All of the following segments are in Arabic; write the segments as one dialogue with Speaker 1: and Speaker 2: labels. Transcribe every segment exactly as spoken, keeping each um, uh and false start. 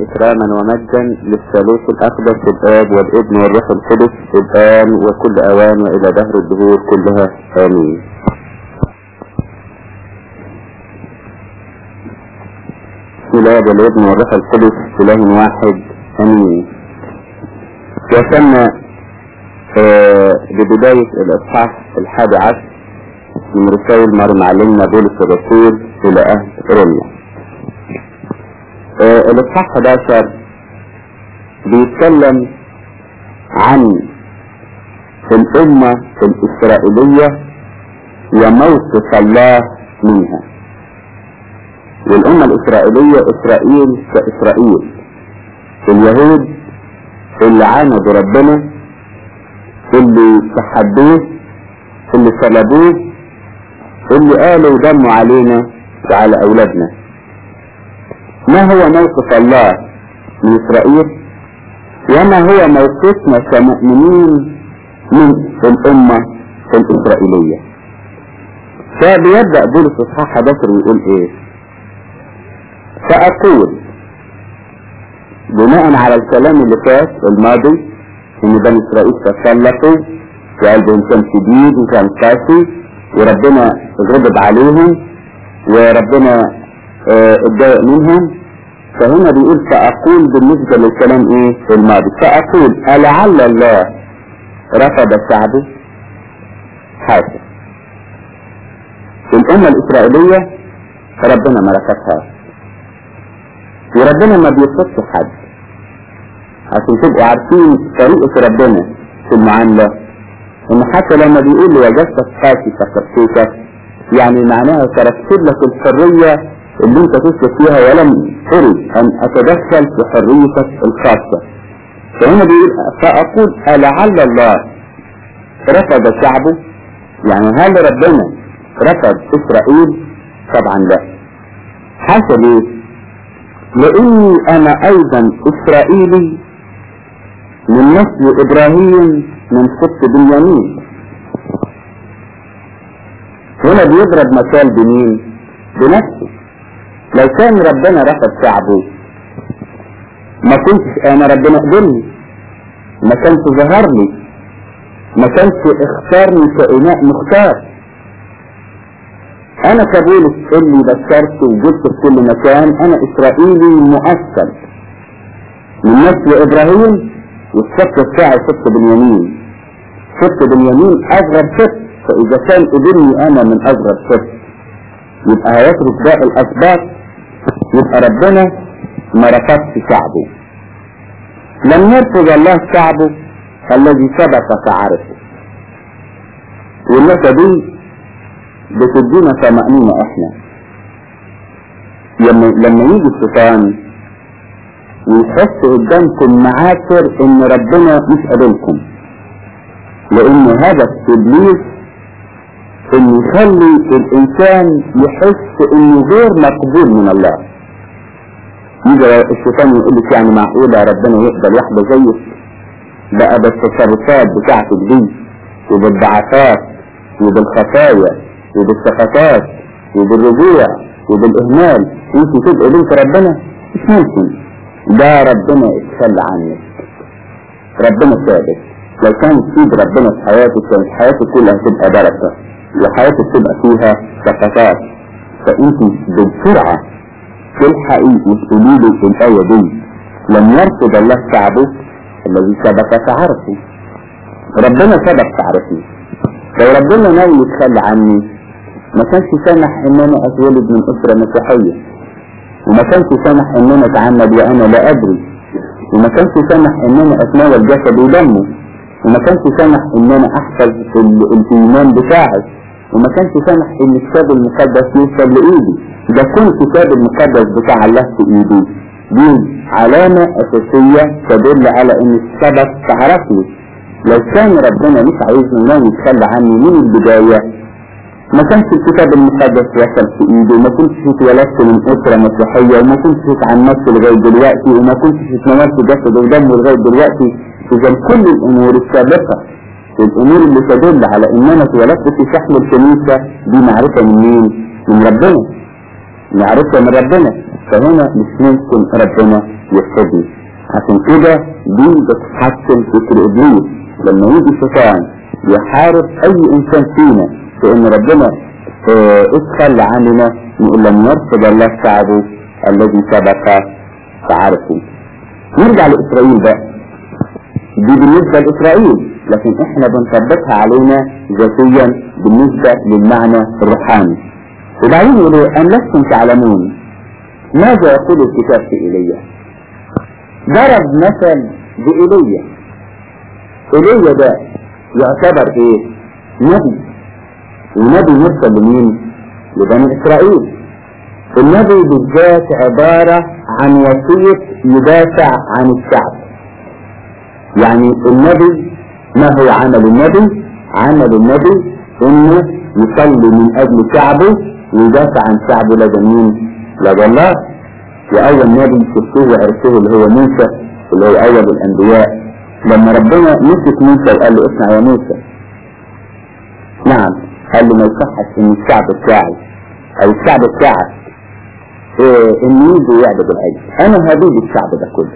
Speaker 1: إكراما ومجدا للثالوث الأقدس الآب والابن والروح القدس الآن وكل أوان وإلى دهر الدهور كلها آمين. بسم الله والابن والروح القدس إله واحد آمين. وصلنا آه ببداية الإصحاح الحادي عشر من رسائل مر معلمنا بولس الرسول إلى أهل روميا. آه الإصحاح أحد عشر بيتكلم عن الأمة الإسرائيلية وموقف الله منها. والأمة الإسرائيلية إسرائيل كإسرائيل، اليهود اللي عاندوا ربنا، اللي تحدوه، اللي صلبوه، اللي قالوا دموا علينا وعلى أولادنا. ما هو موقف الله من إسرائيل وما هو موقفنا كمؤمنين من الأمة الإسرائيلية؟ فبيبدأ بولس اصحاح أحد عشر ويقول ايه؟ فأقول بناء على الكلام اللي فات الماضي ان بني إسرائيل تسلطوا وقلبهم كان شديد وكان قاسي وربنا غضب عليهم وربنا اتضايق اه منهم. فهنا بيقول فأقول بالنسبة للكلام ايه الماضي، فأقول ألعل الله رفض شعبه؟ حاشا، الأمة الإسرائيلية ربنا ما رفضهاش، وربنا ما بيرفضش حد. عشان تبقوا عارفين طريقة ربنا في المعاملة، ان حتى لما بيقول لي وجدتك قاسي فكرتك، يعني معناها تركت لك الحرية اللي انت تسلك فيها ولم ارد ان اتدخل في حريتك الخاصة. فهنا بيقول فاقول ألعل الله رفض شعبه؟ يعني هل ربنا رفض اسرائيل؟ طبعا لا. حاشا ليه؟ لاني انا ايضا اسرائيلي من نسل ابراهيم من سبط بنيامين. هنا بيضرب مثال بمين؟ بنفسه. لو كان ربنا رفض شعبه ما كنتش انا ربنا قبلني، ما كانش ظهر لي، ما كانش اختارني كإناء مختار. انا كبولس اللي بشرت وجدت في كل مكان، انا اسرائيلي مؤصل من نسل ابراهيم، والسبط بتاعي سبط بنيامين. سبط بنيامين اصغر سبط، فاذا كان قبلني انا من اصغر سبط يبقى هيترك باقي الاسباط، يبقى ربنا ما رفضش شعبه. لم يرفض الله شعبه الذي سبق فعرفه. والنقطة دي بتدينا طمأنينة احنا لما لما يجي الشيطان ويحط قدامكم معاكر ان ربنا مش قابلكم، لان هدف ابليس ان يخلي الانسان يحس انه غير مقبول من الله. يجي الشيطان يقول لك يعني معقولة ربنا يقبل واحدة زيك؟ بقى بالتصرفات بتاعتك دي وبالضعفات وبالخطايا وبالسقطات وبالرجوع وبالاهمال انت تبقى بنت ربنا؟ مش ممكن. ده ربنا اتخلى عنك، ربنا ثابت. لو كان سيد ربنا في حياتك كانت حياتك كلها تبقى بركة وحياتك تبقى فيها سقطات. فانت بسرعة تلحقي وتقولي له في الآية دي لم يرفض الله شعبه الذي سبق فعرفه. ربنا سبق فعرفه. لو ربنا ناوي يتخلى عني ما كانش سامح ان انا اتولد من اسرة مسيحية، وما كانش سامح ان انا اتعمد وانا لا ادري، وما كانش سامح ان انا اتناول جسد ودمه، وما كانش سامح ان انا احفظ الايمان بتاعي، وما كانش سامح ان الكتاب المقدس يوصل لايدي. ده كل الكتاب المقدس بتاع الله في ايدي، دي علامة اساسية تدل على ان السبب تعرفني. لو كان ربنا مش عايزني انه يتخلى عني من البداية ما كانش الكتاب المقدس وصل في ايدي، وما كنتش اتولدت من اسرة مسيحية، وما كنتش اتعمدت لغاية دلوقتي، وما كنتش اتناولت جسد ودم لغاية دلوقتي. اذا كل الامور السابقة، الامور اللي تدل على ان انا اتولدت في شحن الكنيسة، دي معرفة من مين؟ من ربنا، معرفة من ربنا. فهنا مش ممكن ربنا يفسدني. عشان كده دي بتحسن فكر ابليس لما يجي الشيطان يحارب اي انسان فينا في ان ربنا اه اتخلى عننا، نقول لم يرفض الله شعبه الذي سبق فعرفه. نرجع لاسرائيل بقى، دي بالنسبة لاسرائيل، لكن احنا بنطبقها علينا ذاتيا بالنسبة للمعنى الروحاني. وبعدين يقولوا أم لستم تعلمون ماذا يقول الكتاب في إيليا؟ ضرب مثل بإيليا. إيليا ده يعتبر ايه؟ نبي، ونبي مرسل لمين؟ لبني إسرائيل. النبي بالذات عبارة عن وصية يدافع عن الشعب. يعني النبي ما هو عمل النبي؟ عمل النبي انه يصلي من اجل شعبه ويدافع عن شعبه لدى مين؟ لدى الله. واول نبي شفتوه وعرفوه اللي هو موسى، اللي هو اول الانبياء، لما ربنا مسك موسى وقال له اسمع يا موسى، نعم، قال له ما يصحش ان الشعب بتاعي او الشعب بتاعك إيه ان يجي يعبد العجل، انا هبيد الشعب ده كله.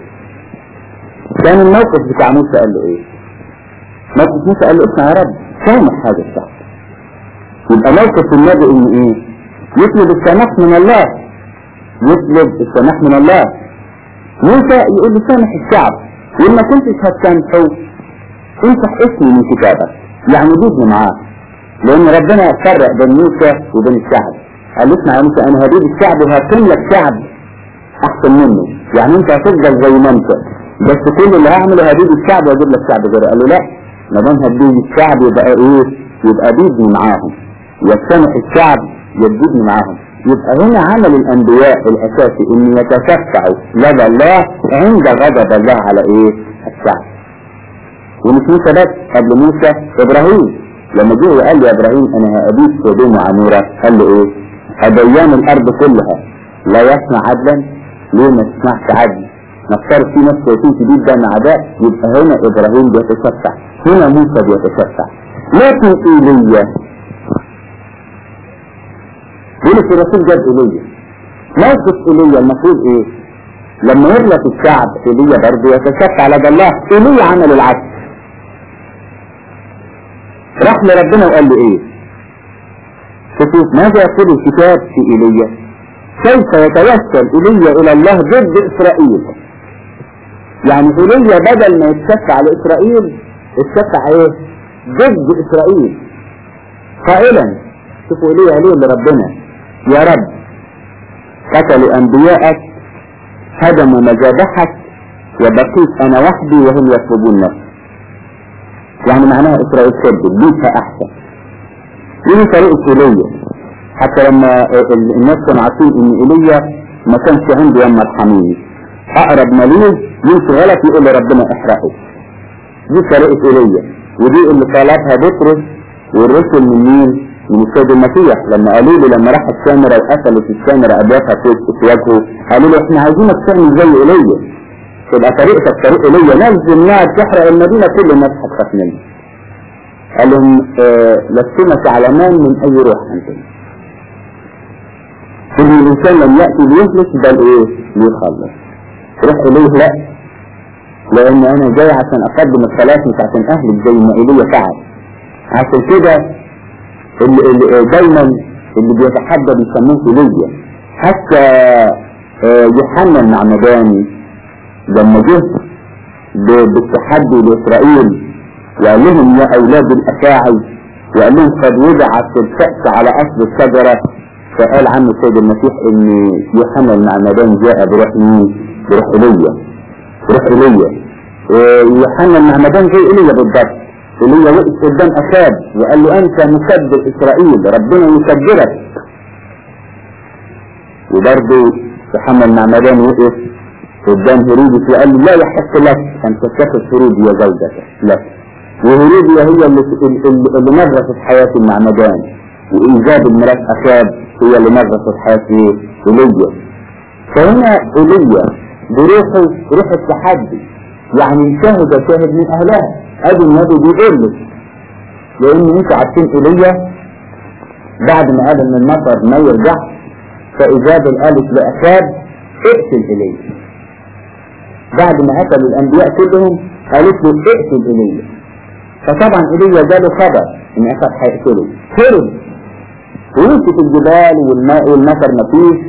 Speaker 1: كان الموقف بتاع موسى قال له ايه؟ موقف موسى قال له اسمع يا رب سامح هذا الشعب. يبقى موقف النبي ان ايه؟ يطلب السماح من الله، يطلب السماح من الله. موسى يقول له سامح الشعب، ولما كنتش هتسامحه امسح اسمي من كتابك، يعني جيبني معاه، لان ربنا فرق بين موسى وبين الشعب. قال له اسمع يا موسى انا هجيب الشعب وهكون لك شعب احسن منه، يعني انت هتفضل زي ما انت، بس كل اللي هعمله هجيب الشعب واجيب لك شعب غيره. قال له لا، ما دام هتجيب الشعب يبقى ايه؟ يبقى بيبني معاهم، يسامح الشعب يبني معاهم. يبقى هنا عمل الانبياء الاساسي ان يتشفعوا لدى الله عند غضب الله على ايه؟ الشعب. ومش موسى بس، قبل موسى ابراهيم لما جه وقال له يا ابراهيم انا هابيك سودوم وعموره، قال له ايه؟ اديان الارض كلها لا يصنع عدلا، ليه ما تسمعش عدل؟ نفترض في ناس شايفين شديد ده مع ده، يبقى هنا ابراهيم بيتشفع، هنا موسى بيتشفع. لكن ايليا بيقول في الرسول جاب ايليا، موقف ايليا المفروض ايه؟ لما يغلط الشعب ايليا برضه يتشفع لدى الله. ايليا عمل العكس، راح لربنا وقال له ايه؟ شوفوا ماذا يقول الكتاب في ايليا؟ كيف يتوسل ايليا الى الله ضد اسرائيل؟ يعني ايليا بدل ما يتشفع لاسرائيل اتشفع ايه؟ ضد اسرائيل، قائلا شوفوا ايليا عليه لربنا يا رب قتلوا انبياءك، هدموا مذابحك، وبقيت انا وحدي وهم يطلبون نفسي. يعني معناها اسرائيل كذب، بيتها احسن. دي طريقة ايليا، حتى لما الناس كانوا عارفين ان ايليا ما كانش عنده يما الحميد، اقرب ما ليه يمشي غلط يقول لربنا احرقه. دي طريقة ايليا، ودي اللي طلبها بطرس والرسل من مين؟ من السيد المسيح. لما قالوا له لما راح السامرة وقتلت السامرة ابياتها في وجهه، قالوا له احنا عايزينك تعمل زي ايليا، تبقى طريقتك طريق ايليا، نزل نار تحرق المدينة كل الناس هتخاف منه. قال لهم اه لستما تعلمان من اي روح انتم. كل الانسان لم يأتي ليهلك بل ايه؟ ليخلص. روح ايليا لا، لان انا جاي عشان اقدم الصلاة مش عشان اهلك زي ما ايليا فعل. عشان كده اللي اللي دايما اللي بيتحدى بيسموه ايليا. حتى يوحنا المعمداني لما جه بالتحدي لاسرائيل وقال لهم يا اولاد الافاعي، وقال لهم قد وضعت الكأس على اصل الشجرة، فقال عنه السيد المسيح ان يوحنا المعمداني جاء بروح مين؟ بروح ايليا. بروح ايليا. يوحنا المعمداني زي ايليا بالضبط. ايليا وقف قدام اخاب وقال له انت مكبر اسرائيل، ربنا يكبرك. وبرضه يوحنا المعمداني وقف قدام هيرودس وقال له لا يحق لك ان تتخذ هيروديا زوجتك لك. وهيروديا هي اللي اللي نغصت حياة المعمدان، وإنجاب المرأة أخاب هي اللي نغصت حياة ايليا. فهنا ايليا بروحه روح التحدي، يعني شاهد شاهد من اهلها. ادي النبي بيقول لك، لان انتوا عارفين ايليا بعد ما قال ان المطر ما يرجع، فاجاب الالف لاخاب اقتل ايليا. بعد ما قتلوا الانبياء كلهم قالت له اقتل ايليا. فطبعا ايليا جاله خبر ان اخر هيقتله، هرب ووقف في الجبال والماء والمطر مفيش،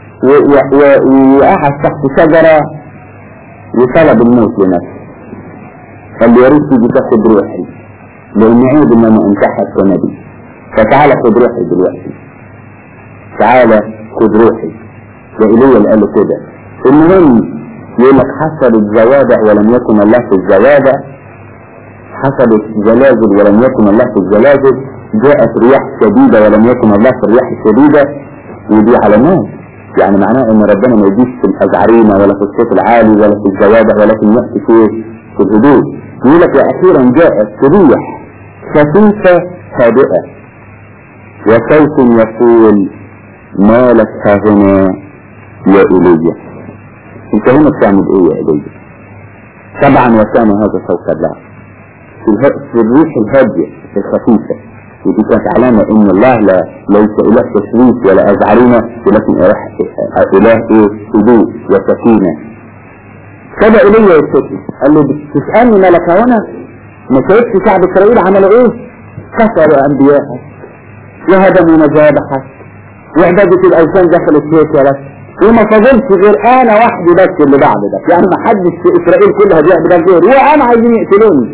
Speaker 1: وقعد تحت شجرة وطلب الموت لنفسه. قال له يا ريت تيجي تاخد روحي لان عيب ان انا انتحر كنبي، فتعالى خد روحي دلوقتي، تعالى خد روحي. وإيليا اللي قال له كده. المهم يقول لك حصلت زوابع ولم يكن الله في الزوابع، حصلت زلازل ولم يكن الله في الزلازل، جاءت رياح شديدة ولم يكن الله في الرياح الشديدة. ودي علامات، يعني معناه ان ربنا ما يجيش في الازعرينة ولا في الصوت العالي ولا في الزوابع، ولكن يأتي في في الهدوء. يقول لك واخيرا جاءت ريح خفيفة هادئة وصوت يقول ما لك هنا يا إيليا، انت هنا بتعمل ايه يا إيليا؟ طبعا وكان هذا صوت الله في الريح الهادية الخفيفة. ودي كانت علامة ان الله لا ليس اله تشريف ولا ازعرينة، ولكن اله ايه هدوء وسكينة. فبقى إيليا يستطيع قال له تسألني مالك هنا؟ ما شايفش شعب اسرائيل عملوا ايه؟ كسروا انبياءك وهدموا مذابحك وعبادة الاوثان دخلت هيكلك، وما فضلش غير انا وحدي بس اللي بعد ده، يعني ما حدش في اسرائيل كلها بيعبد غيري وانا عايزين يقتلوني.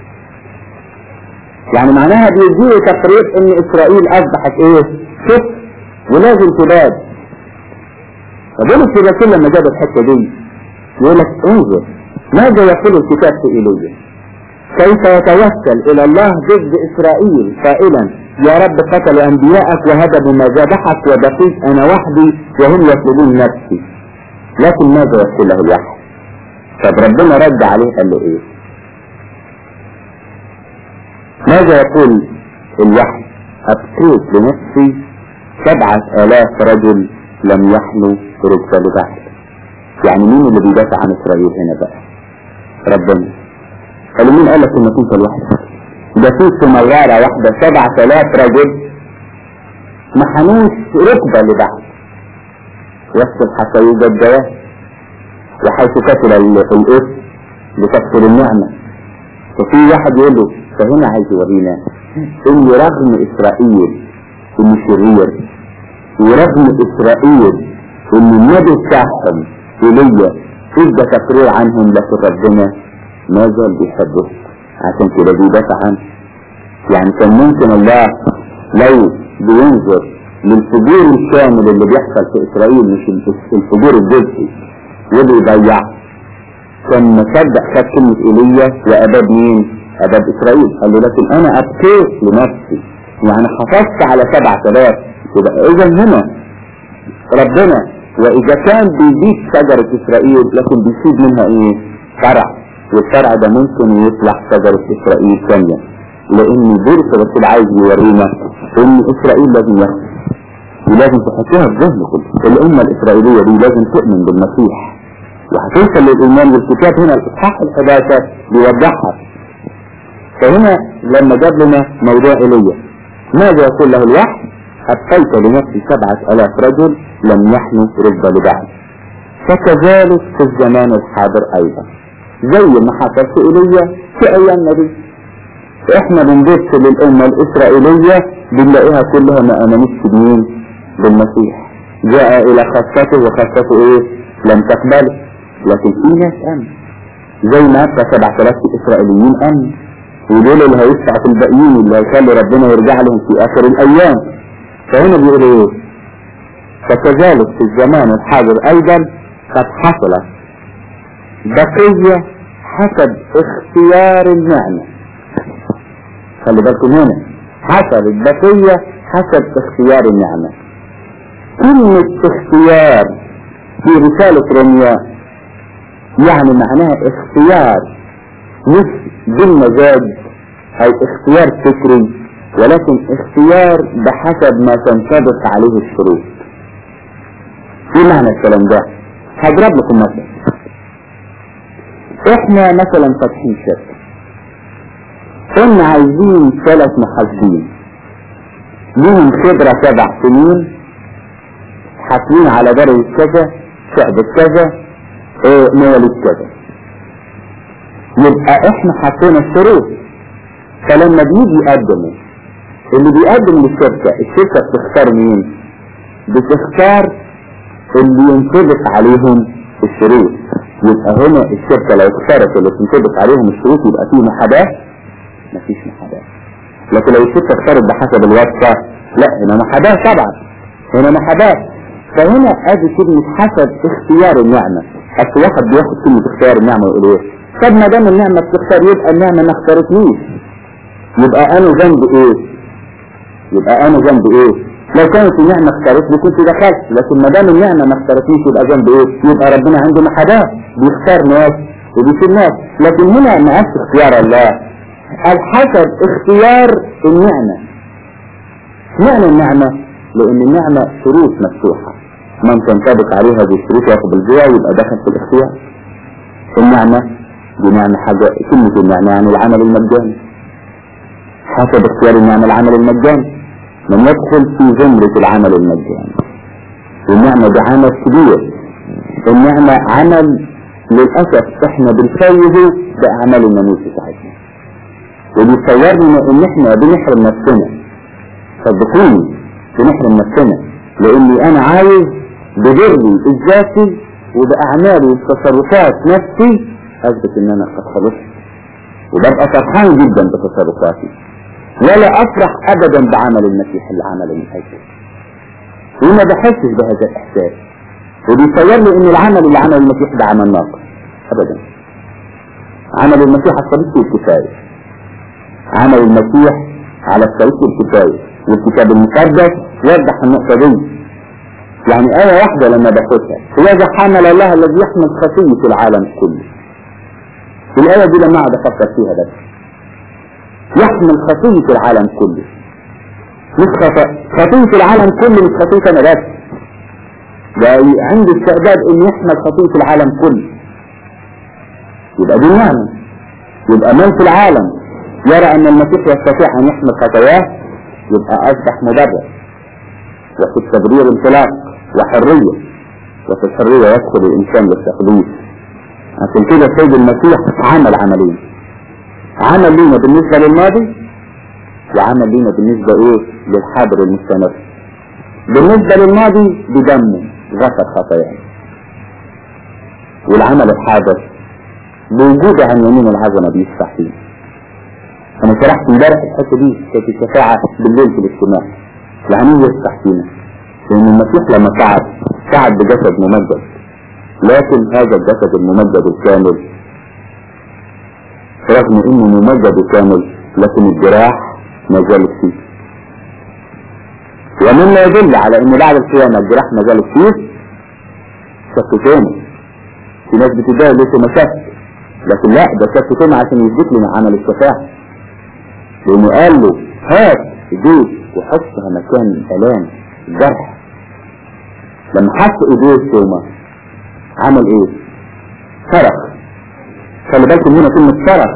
Speaker 1: يعني معناها بيديه تقرير ان اسرائيل اصبحت ايه؟ شف ولازم تباد. فبولس الرسول لما جاب الحته دي يقول لك انظر ماذا يقول الكتاب في ايليا، كيف يتوسل الى الله ضد اسرائيل قائلا يا رب قتلوا انبياءك وهدموا مذابحك وبقيت انا وحدي وهم يطلبون نفسي، لكن ماذا يقول له الوحي؟ طب ربنا رد عليه قال له ايه؟ ماذا يقول الوحي؟ ابقيت لنفسي سبعة الاف رجل لم يحلوا ركبة لبعض. يعني مين اللي بيدافع عن اسرائيل هنا بقى؟ ربنا. قالوا مين قال لك انك انت لوحدك؟ ده في مرارة واحدة سبعة الاف رجل ما حنوش ركبة لبعض. يصل حتى يوجد جواه، وحيث كتل الاسم لتكسر النعمة. ففي واحد يقول له فهنا عايز يورينا ان رغم اسرائيل ان شرير، ورغم اسرائيل ان النبي بتاعهم ايليا ادى تقرير عنهم، لكن ربنا ما زال بيحبه عشان كده بيدافع عنه. يعني كان ممكن الله لو بينظر للفجور الكامل اللي بيحصل في اسرائيل مش الفجور الجزئي وبيضيع، كان مصدق خد كلمة ايليا واباد مين؟ اباد اسرائيل. قال له لكن انا ابقيت لنفسي، يعني حافظت على سبعة الاف. يبقى اذا هنا ربنا واذا كان بيزيد شجرة اسرائيل لكن بيسيب منها ايه؟ فرع، والفرع ده ممكن يطلع شجرة اسرائيل ثانية، لان بولس الرسول عايز يورينا ان اسرائيل لازم يخسر، ولازم تحطوها في ذهنكم. الامة الاسرائيلية دي لازم تؤمن بالمسيح وهتوصل للايمان بالكتاب. هنا الاصحاح الحداشر بيوضحها. فهنا لما جاب لنا موضوع ايليا ماذا يقول له الوحي؟ ابقيت لنفسي سبعة الاف رجل لم يحنوا ركبة لبعض. فكذلك في الزمان الحاضر ايضا زي ما حصل في ايليا في ايامنا دي، احنا بنبص للامة الاسرائيلية بنلاقيها كلها ما امنتش بمين؟ بالمسيح. جاء الى خاصته وخاصته ايه؟ لم تقبله. لكن في ناس امن زي ما ابقى سبعة الاف اسرائيليين امن، ودول اللي هيدفعوا في الباقيين اللي هيخلوا ربنا يرجع لهم في اخر الايام. فهنا بيقول ايه؟ فكذلك في الزمان الحاضر ايضا قد حصلت بقية حسب اختيار النعمة. خلي بالكم هنا حصلت بقية حسب اختيار النعمة. كلمة اختيار في رسالة روميا يعني معناها اختيار مش بالمزاج او اختيار فكري، ولكن اختيار بحسب ما تنطبق عليه الشروط. ايه معنى الكلام ده؟ هضرب لكم مثلا. احنا مثلا فاتحين شركة، قلنا عايزين ثلاث محاسبين لهم خبرة سبع سنين، حاكمين على درجة كذا، شعب كذا، ايه مواليد كذا، يبقى احنا حطينا الشروط. فلما بيجي يقدموا اللي بيقدم للشركة، الشركة بتختار مين؟ بتختار اللي ينطبق عليهم الشروط. يبقى هنا الشركة لو اختارت اللي تنطبق عليهم الشروط يبقى فيه محاباة؟ مفيش محاباة. لكن لو الشركة اختارت بحسب الواسطة، لا هنا محاباة طبعا، هنا محاباة. فهنا ادي كلمة حسب اختيار النعمة. اصل واحد بياخد كلمة اختيار النعمة ويقول ايه؟ طب ما دام النعمة بتختار يبقى النعمة ما اختارتنيش، يبقى انا ذنب ايه؟ يبقى انا ذنب ايه؟ لو كانت النعمة اختارتني كنت دخلت، لكن ما دام النعمة ما اختارتنيش يبقى ذنب ايه؟ يبقى ربنا عنده محاباة، بيختار ناس وبيشيل ناس. لكن هنا ما قالش اختيار الله، قال حسب اختيار النعمة. معنى النعمة لان النعمة شروط مفتوحة، من تنطبق عليها هذه الشروط ياخذ الجوع يبقى دخل في الاختيار. النعمة بمعنى حاجة، كلمة النعمة يعني العمل المجاني. حسب اختيار النعمة العمل المجاني، من يدخل في زمرة العمل المجاني. النعمة ده عمل كبير، النعمة عمل للأسف احنا بنسويه بأعمال الناموس بتاعتنا، وبيصورنا ان احنا بنحرم نفسنا. صدقوني بنحرم نفسنا، لاني انا عايز ببري الذاتي وبأعمالي وتصرفات نفسي اثبت ان انا قد خلصت، وببقى فرحان جدا بتصرفاتي، ولا افرح ابدا بعمل المسيح اللي عمله من اجلي، وما بحسش بهذا الاحساس. وبيصور لي ان العمل اللي عمله المسيح ده عمل ناقص ابدا. عمل المسيح على الطريق الكفايه، عمل المسيح على الطريق الكفايه، والكتاب المقدس يوضح النقطه دي. يعني آية واحدة لما باخدها، وإذا حمل الله الذي يحمل خطية العالم كله. الآية دي لما أقعد أفكر فيها بس، يحمل خطية العالم كله، مش خطأ خطية العالم كله، مش خطية أنا بس، ده عنده استعداد إن يحمل خطية العالم كله. يبقى دي نعمة. يبقى من في العالم يرى أن المسيح يستطيع أن يحمل خطاياه يبقى أصبح مبرر، وفي التبرير انطلاق وحرية، وفي الحرية يدخل الإنسان للتقديس. عشان كده سيد المسيح عمل عملين، عمل لينا بالنسبة للماضي، وعمل لينا بالنسبة ايه للحاضر المستمر. بالنسبة للماضي بدمه غفر خطاياه، والعمل الحاضر بوجود عن يمين العظمة بيشفع فيه. انا شرحت امبارح الحته دي كانت الشفاعة بالليل في الاجتماع، يعني يشفع فينا، لان المسيح لما صعد صعد بجسد ممجد، لكن هذا الجسد الممجد الكامل رغم انه ممجد وكامل لكن الجراح ما زالت فيه. ومما يدل على ان بعد القيامة الجراح ما زالت فيه شكتين. في ناس بتدعي ليس مشاكل، لكن لا، ده شكتين عشان يثبت لنا عمل الشفاعة، لانه قال له هات ايديك وحطها مكان الالام الجرح. لما حط ايديه توما عمل ايه؟ صرخ. خلي بالكم هنا كلمة صرخ،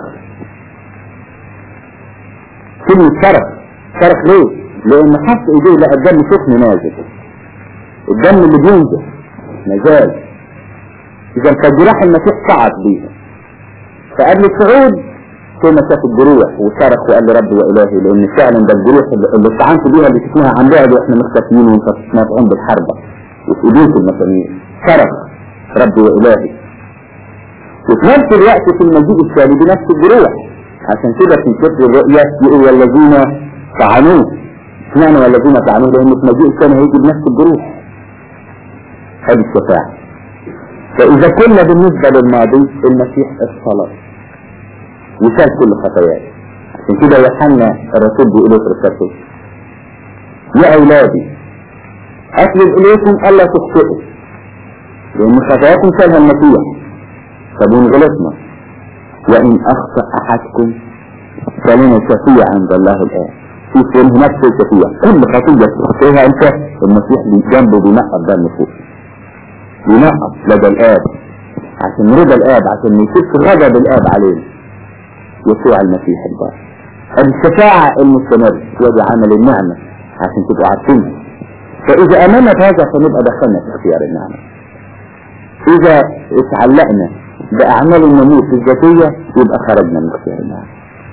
Speaker 1: كلمة صرخ. صرخ ليه؟ لان حط ايديه لقى الدم سخن نازل، الدم اللي بينزل نزال. اذا فجراح المسيح صعد بيها، فقبل الصعود توما شاف الجروح وصرخ وقال لي ربي والهي، لان فعلا ده الجروح اللي استعنت بيها اللي شفناها عن بعد واحنا مختفيين ومنطقين بالحربة وفي ايديك المسامير. صرخ ربي والهي، وفي نفس الوقت في المجيء الثاني بنفس الجروح. عشان كده في سفر الرؤيا يقول والذين طعنوه. اشمعنى والذين طعنوه؟ لان في المجيء الثاني هيجي بنفس الجروح. هذه الشفاعة. فاذا كنا بالنسبة للماضي المسيح الصلاة وشال كل خطاياه. عشان كده يوحنا الرسول بيقول في رسالته يا اولادي اطلب اليكم الا تخطئوا لان خطاياكم شالها المسيح. طب وان غلطنا وان اخطأ احدكم فلنا شفيع عند الله الان. في فيه نفس الشفيع، كل خطية تخطئها انت المسيح جنبه بينقض دم فوق، بينقض لدى الاب عشان رضا الاب، عشان ما يشوفش غضب الاب علينا. يسوع المسيح البار الشفاعة المستمر وهي عمل النعمة عشان تبقوا عارفينها. فإذا أمنا بهذا فنبقى دخلنا في اختيار النعمة. إذا اتعلقنا بأعمال الناموس الذاتية يبقى خرجنا من اختيار الله.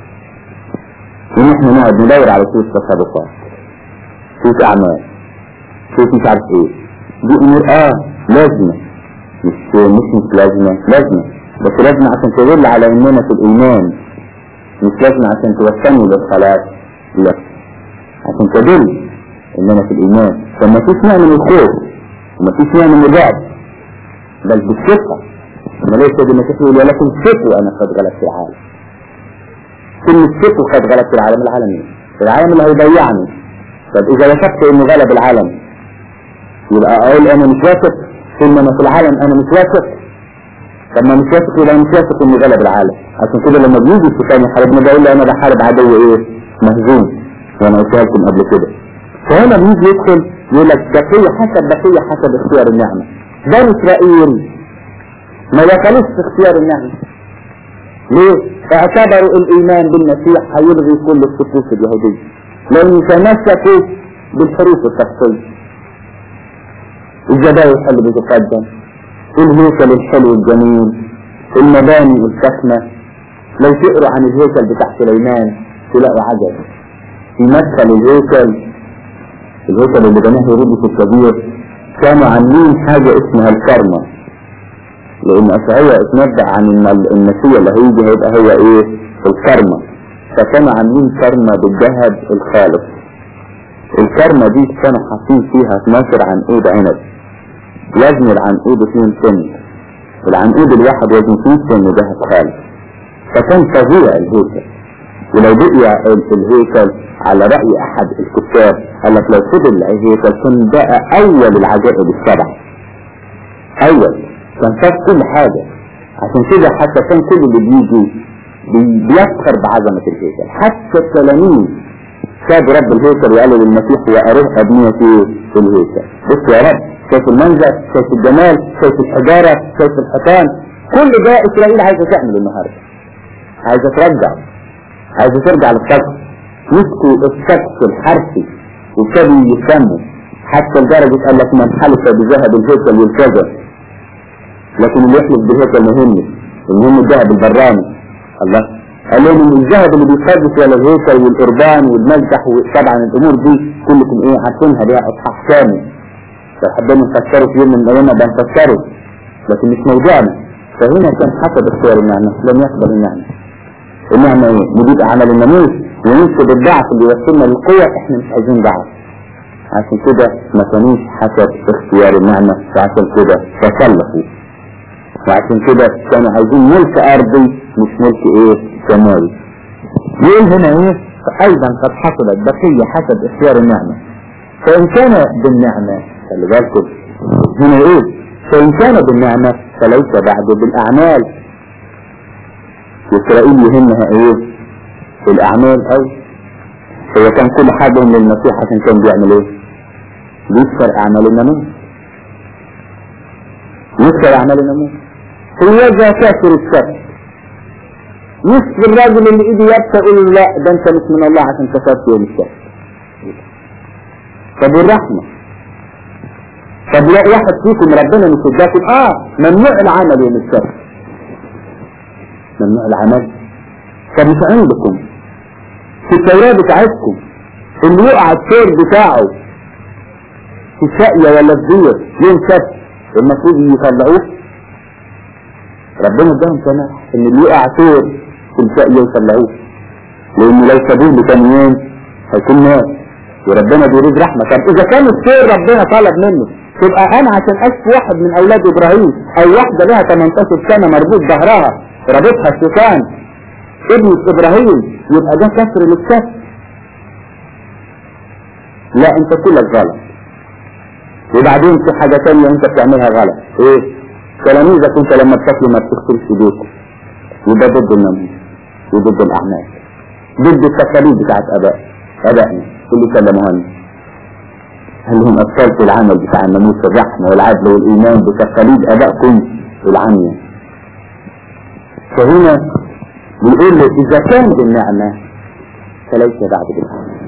Speaker 1: ونحن نقعد ندور على شوية تصرفات، شوية أعمال، شوية مش عارف إيه، دي أمور آه لازمة، مش مش مش لازمة، لازمة بس لازمة عشان تدل على إننا في الإيمان، مش لازمة عشان توصلني للصلاة، لا، عشان تدل إننا في الإيمان. فما فيش نوع من الخوف وما فيش نوع من الرعب، بل بالثقة. ما ليس بالمسيح يقول ولكن ثقوا أنا قد غلبت العالم. كلمة ثقوا قد غلبت العالم، العالم إيه؟ العالم اللي هيضيعني. طب إذا وثقت إنه غلب العالم يبقى أقول أنا مش واثق، إنما في العالم أنا مش واثق. طب ما مش واثق يبقى مش واثق إنه غلب العالم. عشان كده لما بيجي الشيطان يحاربني بقول له أنا بحارب عدو إيه؟ مهزوم. وأنا قلتها لكم قبل كده. فهنا بيجي يدخل يقول لك بقية حسب بقية حسب اختيار النعمة. بني إسرائيل ما دخلوش في اختيار النعمة. ليه؟ اعتبروا الإيمان بالمسيح هيلغي كل الطقوس اليهودية، لأن تمسكوا بالحروف الشخصية. الذبائح اللي بتقدم، الهيكل الحلو الجميل، المباني الفخمة. لو تقروا عن الهيكل بتاع سليمان تلاقوا عجب. في مدخل الهيكل، الهيكل اللي بناه هيرودس الكبير، كانوا عاملين حاجة اسمها الكرمة، لأن أشعياء اتنبأ عن المسيح اللي هيجي هيبقى هو إيه؟ الكرمة. فكانوا عاملين كرمة بالذهب الخالص. الكرمة دي كانوا حاطين فيها اتناشر عنقود عنب، وزن العنقود اتنين سن، العنقود الواحد وزن اتنين سن ذهب خالص. فكان فظيع الهيكل. ولو بقي الهيكل على رأي أحد الكتاب قال لك لو فضل الهيكل كان بقى أول العجائب السبع، أول كان فاق كل حاجة. عشان كده حتى كان كل اللي بيجي بيفخر بعظمة الهيكل. حتى التلاميذ سابوا رب الهيكل وقالوا للمسيح وأروح أبنيتي في الهيكل. بص يا رب، شايف المنظر، شايف الجمال، شايف الحجارة، شايف الحيطان، كل ده إسرائيل عايزة تعمل النهاردة، عايزة ترجع، عايزة ترجع للسقف. مسكوا السقف الحرفي وابتدوا يسموا حتى لدرجة قال لك من حلف بذهب الهيكل والكذا، لكن اللي يحلف بالهيكل مهم، المهم الذهب البراني. الله قال لهم ان الذهب اللي بيقدس ولا الهيكل والقربان والمذبح، وطبعا الامور دي كلكم ايه عارفينها، ليها اصحاح كامل. لو حبينا نفسره في يوم من الايام بنفسره، لكن مش موضوعنا. فهنا كان حسب اختيار النعمة، لم يقبل النعمة. النعمة ايه؟ نجيب اعمال الناموس وننسب الضعف اللي يوصلنا للقوة، احنا مش عايزين ضعف. عشان كده ما كانوش حسب اختيار النعمة، وعشان كده تسلطوا، وعشان كده كانوا عايزين ملك ارضي مش ملك ايه؟ سماوي. يقول هنا ايه؟ فايضا قد حصلت بقية حسب اختيار النعمة. فان كان بالنعمة، خلي بالكم هنا ايه؟ فان كان بالنعمة فليس بعد بالاعمال. إسرائيل يهمها ايه؟ الاعمال. او هو كان كل حاجهم للمسيح عشان كان بيعمل ايه؟ بيكسر اعمال الناموس، يكسر اعمال الناموس. هو ذا كافر الشر، مش بالراجل اللي ايدي يبكى يقول لا ده انت مش من الله عشان كسرت يوم الشر. طب الرحمة، طب لا واحد فيكم ربنا مش اداكم اه ممنوع العمل يوم الشر، ممنوع العمل. طب مش عندكم في التوراة بتاعتكم اللي يقع السير بتاعه في الشقية ولا الزير يوم سبت المفروض يطلعوه؟ ربنا اداهم سماح ان اللي يقع سير في الشقية يطلعوه، لان لو سابوه لكام يوم هيكون مات، وربنا بيريد رحمة. طب اذا كان السير ربنا طلب منه، تبقى انا عشان اشوف واحد من اولاد ابراهيم او واحدة لها تمنتاشر سنة مربوط ظهرها رابطها الشيطان ابن ابراهيم، يبقى ده كسر للكسر؟ لا، انت كلك غلط. وبعدين في حاجة تانية انت بتعملها غلط. ايه؟ تلاميذك انت لما بتاكلوا ما بتغسلش ايديكم، وده ضد الناموس وضد الاعمال، ضد التقاليد بتاعت اباء ابائنا اللي كلموها. هل هم اطفال العمل بتاع الناموس الرحمة والعدل والايمان بتقاليد ابائكم العامية؟ فهنا بيقول له اذا كان بالنعمة فليس بعد بالعمل.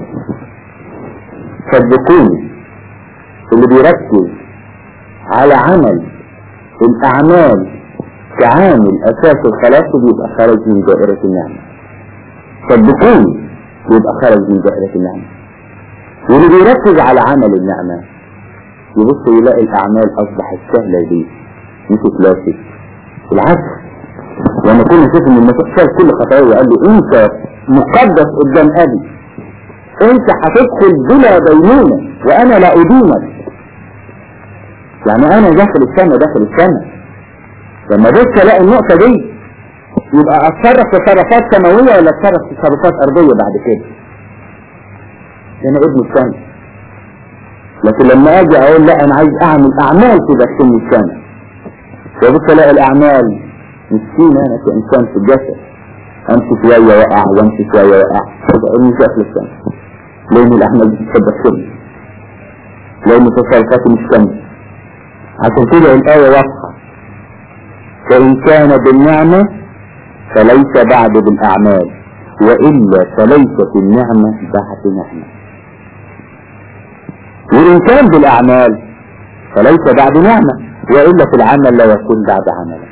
Speaker 1: صدقوني اللي بيركز على عمل الأعمال كعامل أساس الخلاص بيبقى خارج من دائرة النعمة. صدقوني بيبقى خارج من دائرة النعمة. واللي بيركز على عمل النعمة يبص يلاقي الأعمال أصبحت سهلة دي مش كلاسيك. بالعكس لما كنا نشوف ان المسيح شال كل خطايا وقال له انت مقدس قدام ابي، انت هتدخل بلا دينونة وانا لا ادينك. يعني انا داخل السماء داخل السماء. لما بس الاقي النقطة دي يبقى اتصرف تصرفات سماوية ولا اتصرف تصرفات ارضية بعد كده. انا ابن السماء. لكن لما اجي اقول لا انا عايز اعمل اعمال تدخلني السماء، وبس الاقي الاعمال مسكين انا كإنسان في الجسد، امشي شوية وقع وامشي شوية وقع، فبقوني شاف للسنة لان الاعمال بتتحب السنة، لان تصرفاتي مش كاملة. عشان كده الآية واضحة، فإن كان بالنعمة فليس بعد بالأعمال، وإلا فليست النعمة بعد نعمة. وإن كان بالأعمال فليس بعد نعمة، وإلا في العمل لا يكون بعد عمل.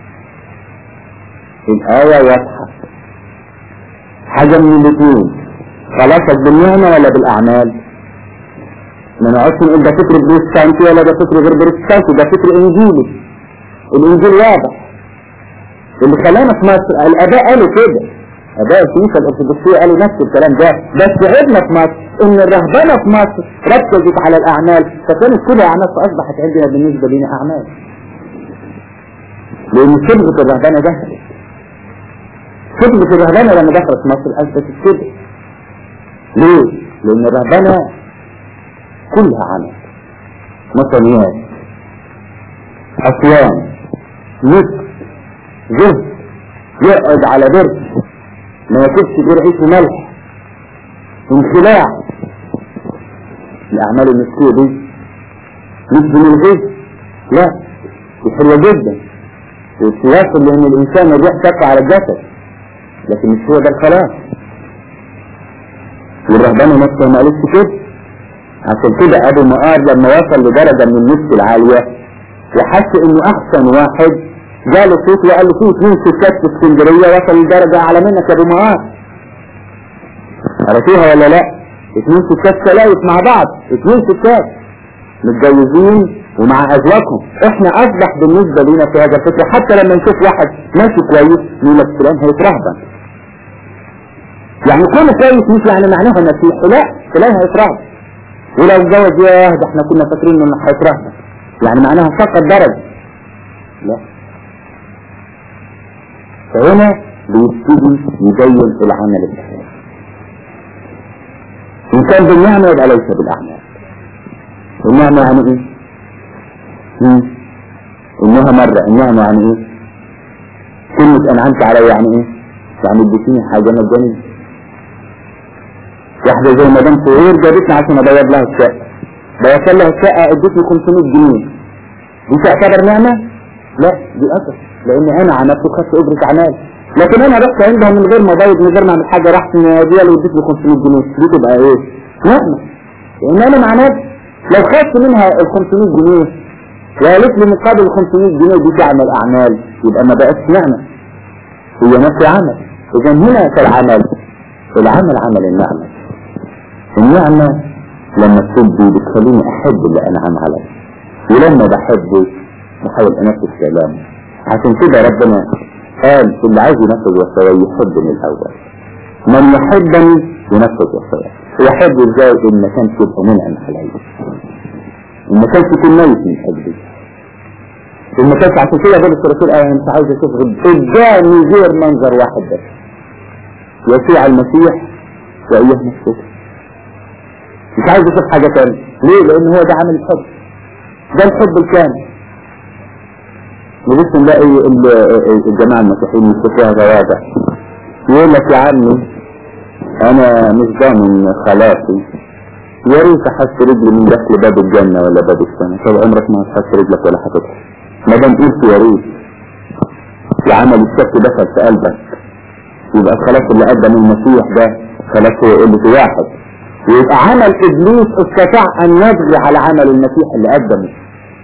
Speaker 1: الآية واضحة، حاجة من الاثنين، خلاصك بالنعمة ولا بالأعمال. ما نقعدش نقول ده فكر بروتستانتي ولا ده فكر غير بروتستانتي، ده فكر إنجيلي. الإنجيل واضح. اللي خلانا في مصر الآباء قالوا كده، آباء الكنيسة الأرثوذكسية قالوا نفس الكلام ده، بس عيبنا في مصر إن الرهبنة في مصر ركزت على الأعمال، فكانت كل أعمال فأصبحت عندنا بالنسبة لنا أعمال. لأن صبغة الرهبنة دخلت. صبغة الرهبنة لما دخلت مصر أثبتت كده. ليه؟ لأن الرهبنة كلها عمل، مصنيات، أصوان، نسك، زهد، يقعد على برد، ما ياكلش غير عيش وملح، انخلاع. الأعمال المسكية دي مش من الغيب، لا دي حلوة جدا، والسياسة اللي ان الإنسان يروح تقع على الجسد، لكن مش هو ده الخلاص. والرهبانة نفسها ما قالتش كده. عشان كده ابو مقار لما وصل لدرجة من النفس العالية وحس انه احسن واحد، جاله صوت وقال له فيه اثنين ستات في اسكندرية وصل لدرجة اعلى منك يا ابو مقار. عرفتوها ولا لا؟ اثنين ستات سلايف مع بعض، اثنين ستات متجوزين ومع ازواجهم. احنا اصبح بالنسبة لنا في هذا الفكرة حتى لما نشوف واحد ماشي كويس نقول لك فلان هيترهبن. يعني كونه كويس مش يعني معناها مسيح، لا فلان هيترهبن. ولو جوز ياه ده احنا كنا فاكرين انه هيترهبن، يعني معناها فقط درجة. لا، فهنا بيبتدي يبين العمل الاساسي. ان كان بالنعمة يبقى ليس بالاعمال. النعمة يعني ايه؟ مم. انها مرة. النعمة يعني ايه؟ كلمة انعمت علي يعني ايه؟ يعني اديتيني حاجة مجانية. واحدة زي مدام صغير جابتني عشان ابيض لها الشقة، بيضت لها الشقة ادتني خمسمية جنيه، دي تعتبر نعمة؟ لا دي اثر، لان انا عملت وخدت اجرة اعمال. لكن انا رحت عندها من غير ما ابيض من غير ما اعمل حاجة، رحت ناديها وادتني خمسمية جنيه، دي تبقى ايه؟ نعمة. لان انا مع نفسي لو خدت منها ال خمسمية جنيه وقالت لي مقابل ال خمسمية جنيه دي تعمل اعمال، يبقى ما بقتش نعمة، هي نفس عمل. اذا هنا في العمل، العمل عمل النعمة. النعمة لما تبدي بتخليني احب اللي انعم عليه، ولما بحبه بحاول انفذ كلامه. عشان كده ربنا قال اللي عايز ينفذ وصايا يحبني الاول. من يحبني ينفذ وصايا. ويحب ازاي؟ ان ما كانش يبقى منعم عليه، ان ما كانش يكون ميت من اجلي، ان ما كانش. عشان كده بولس الرسول قال انت عايز اشوف قدامي غير منظر واحد بس، يسوع المسيح واياه نفسه. مش عايز اشوف حاجة تانية. ليه؟ لان هو ده عمل الحب، ده الحب الكامل. نبص نلاقي الجماعة المسيحيين يشوفوها واضح، يقول لك يا عمي انا مش ضامن خلاصي، يا ريت احس رجلي من داخل باب الجنة ولا باب السماء. طب عمرك ما هتحس رجلك ولا هتدخل ما دام قلت يا ريت، وعمل الشك دخل في قلبك، يبقى خلاص اللي قدم المسيح ده خلاص هو قلت واحد. ويبقى عمل ابليس استطاع ان يجري على عمل المسيح اللي قدمه.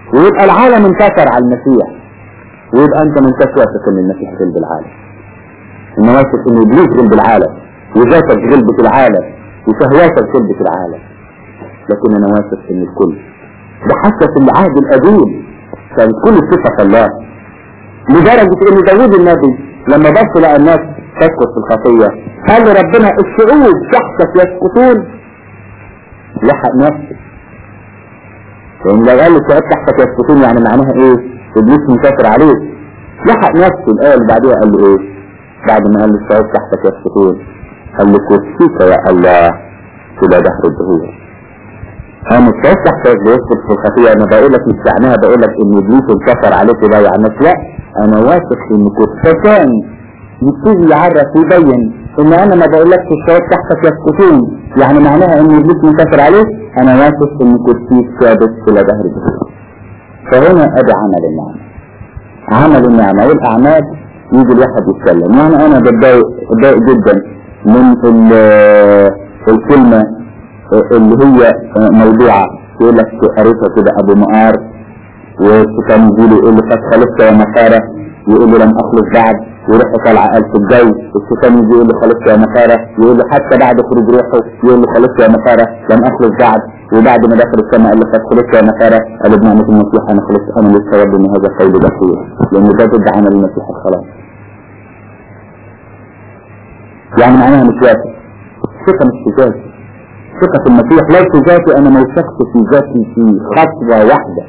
Speaker 1: ويبقى العالم انتصر على المسيح، ويبقى انت ما انتش واثق ان المسيح غلب العالم، انه واثق ان ابليس غلب العالم وذاتك غلبت العالم وشهواتك غلبت العالم، لكن انا واثق ان الكل ده حتى في العهد القديم كان كل صفة الله، لدرجة ان داوود النبي لما بص لقى الناس تسقط في الخطية قال ربنا الشعوب تحتك يسقطون، لحق نفسه. لان لو قال الشعوب تحتك يسقطون يعني معناها ايه؟ ابليس منتصر عليه. لحق نفسه الآية اللي بعدها قال له ايه؟ بعد ما قال الشعوب تحتك يسقطون قال له كرسيك يا الله الى دهر الدهور. انا مش تحتك بيسقط في الخطية، انا بقول لك مش معناها بقول لك ان ابليس انتصر عليك ده يعني لا، انا واثق ان كرسيكان يبتدي يعرف ويبين ان انا ما بقول لك الشعوب تحتك يسقطون يعني معناها ان ابليس منتصر عليك، انا واثق ان كرسيك ثابت الى دهر الدهور. فهنا ادي عمل النعمة، عمل النعمة والاعمال يجي الواحد يتكلم. يعني انا بتضايق بتضايق جدا من الكلمة اللي هي موضوعة يقول لك قريتها كده ابو مقار وكان يقول يقول له قد خلصت يا مقارة، يقول له لم اخلص بعد، وروحه طالعه قال في الجو، الشيطان يجي يقول له خلصت يا مقارة، يقول له حتى بعد خروج روحه يقول له خلصت يا مقارة لم اخلص بعد، وبعد ما دخل السماء قال له قد خلصت يا مقارة، قال ابن عمة المسيح انا خلصت، انا لسه ود ان هذا القول ده خير، لان ده ضد عمل المسيح الخلاص. يعني معناها مش واثق، ثقة مش في ذاتي، ثقة في المسيح لو في ذاتي انا ما وثقت في ذاتي في خطوة واحدة،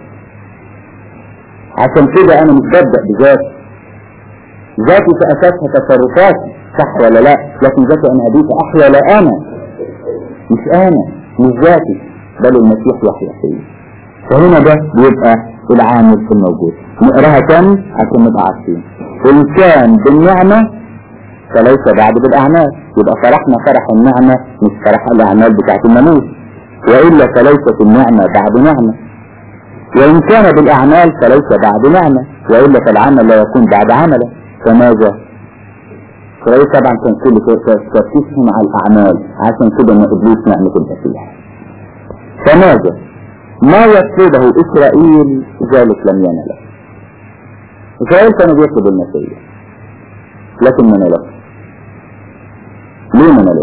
Speaker 1: عشان كده انا مش ببدأ بذاتي، ذاتي في اساسها تصرفاتي صح ولا لا، لكن ذاتي انا ابيك احيا لا انا، مش انا مش ذاتي بل المسيح يحيا فيا. فهنا ده بيبقى العامل في الموجود. نقراها تاني عشان نبقى عارفين، ان كان بالنعمة فليس بعد بالاعمال، يبقى فرحنا فرح النعمة مش فرح الاعمال بتاعت الناموس، والا فليست النعمة بعد نعمة، وان كان بالاعمال فليس بعد نعمة، والا فالعمل لا يكون بعد عمله. فماذا؟ فليس طبعا كان كل تركيزهم على الاعمال، عشان كده ما ابليس نعمة المسيح. فماذا؟ ما يطلبه اسرائيل ذلك لم ينله. اسرائيل كانوا بيطلبوا المسيح لكن ما نله. ليه ما نله؟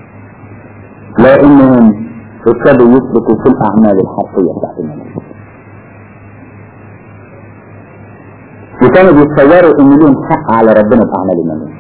Speaker 1: لانهم ابتدوا يسلكوا في الاعمال الحرفية بتاعت المسيح، وكانوا بيتصوروا ان لهم حق على ربنا باعمال المسيح.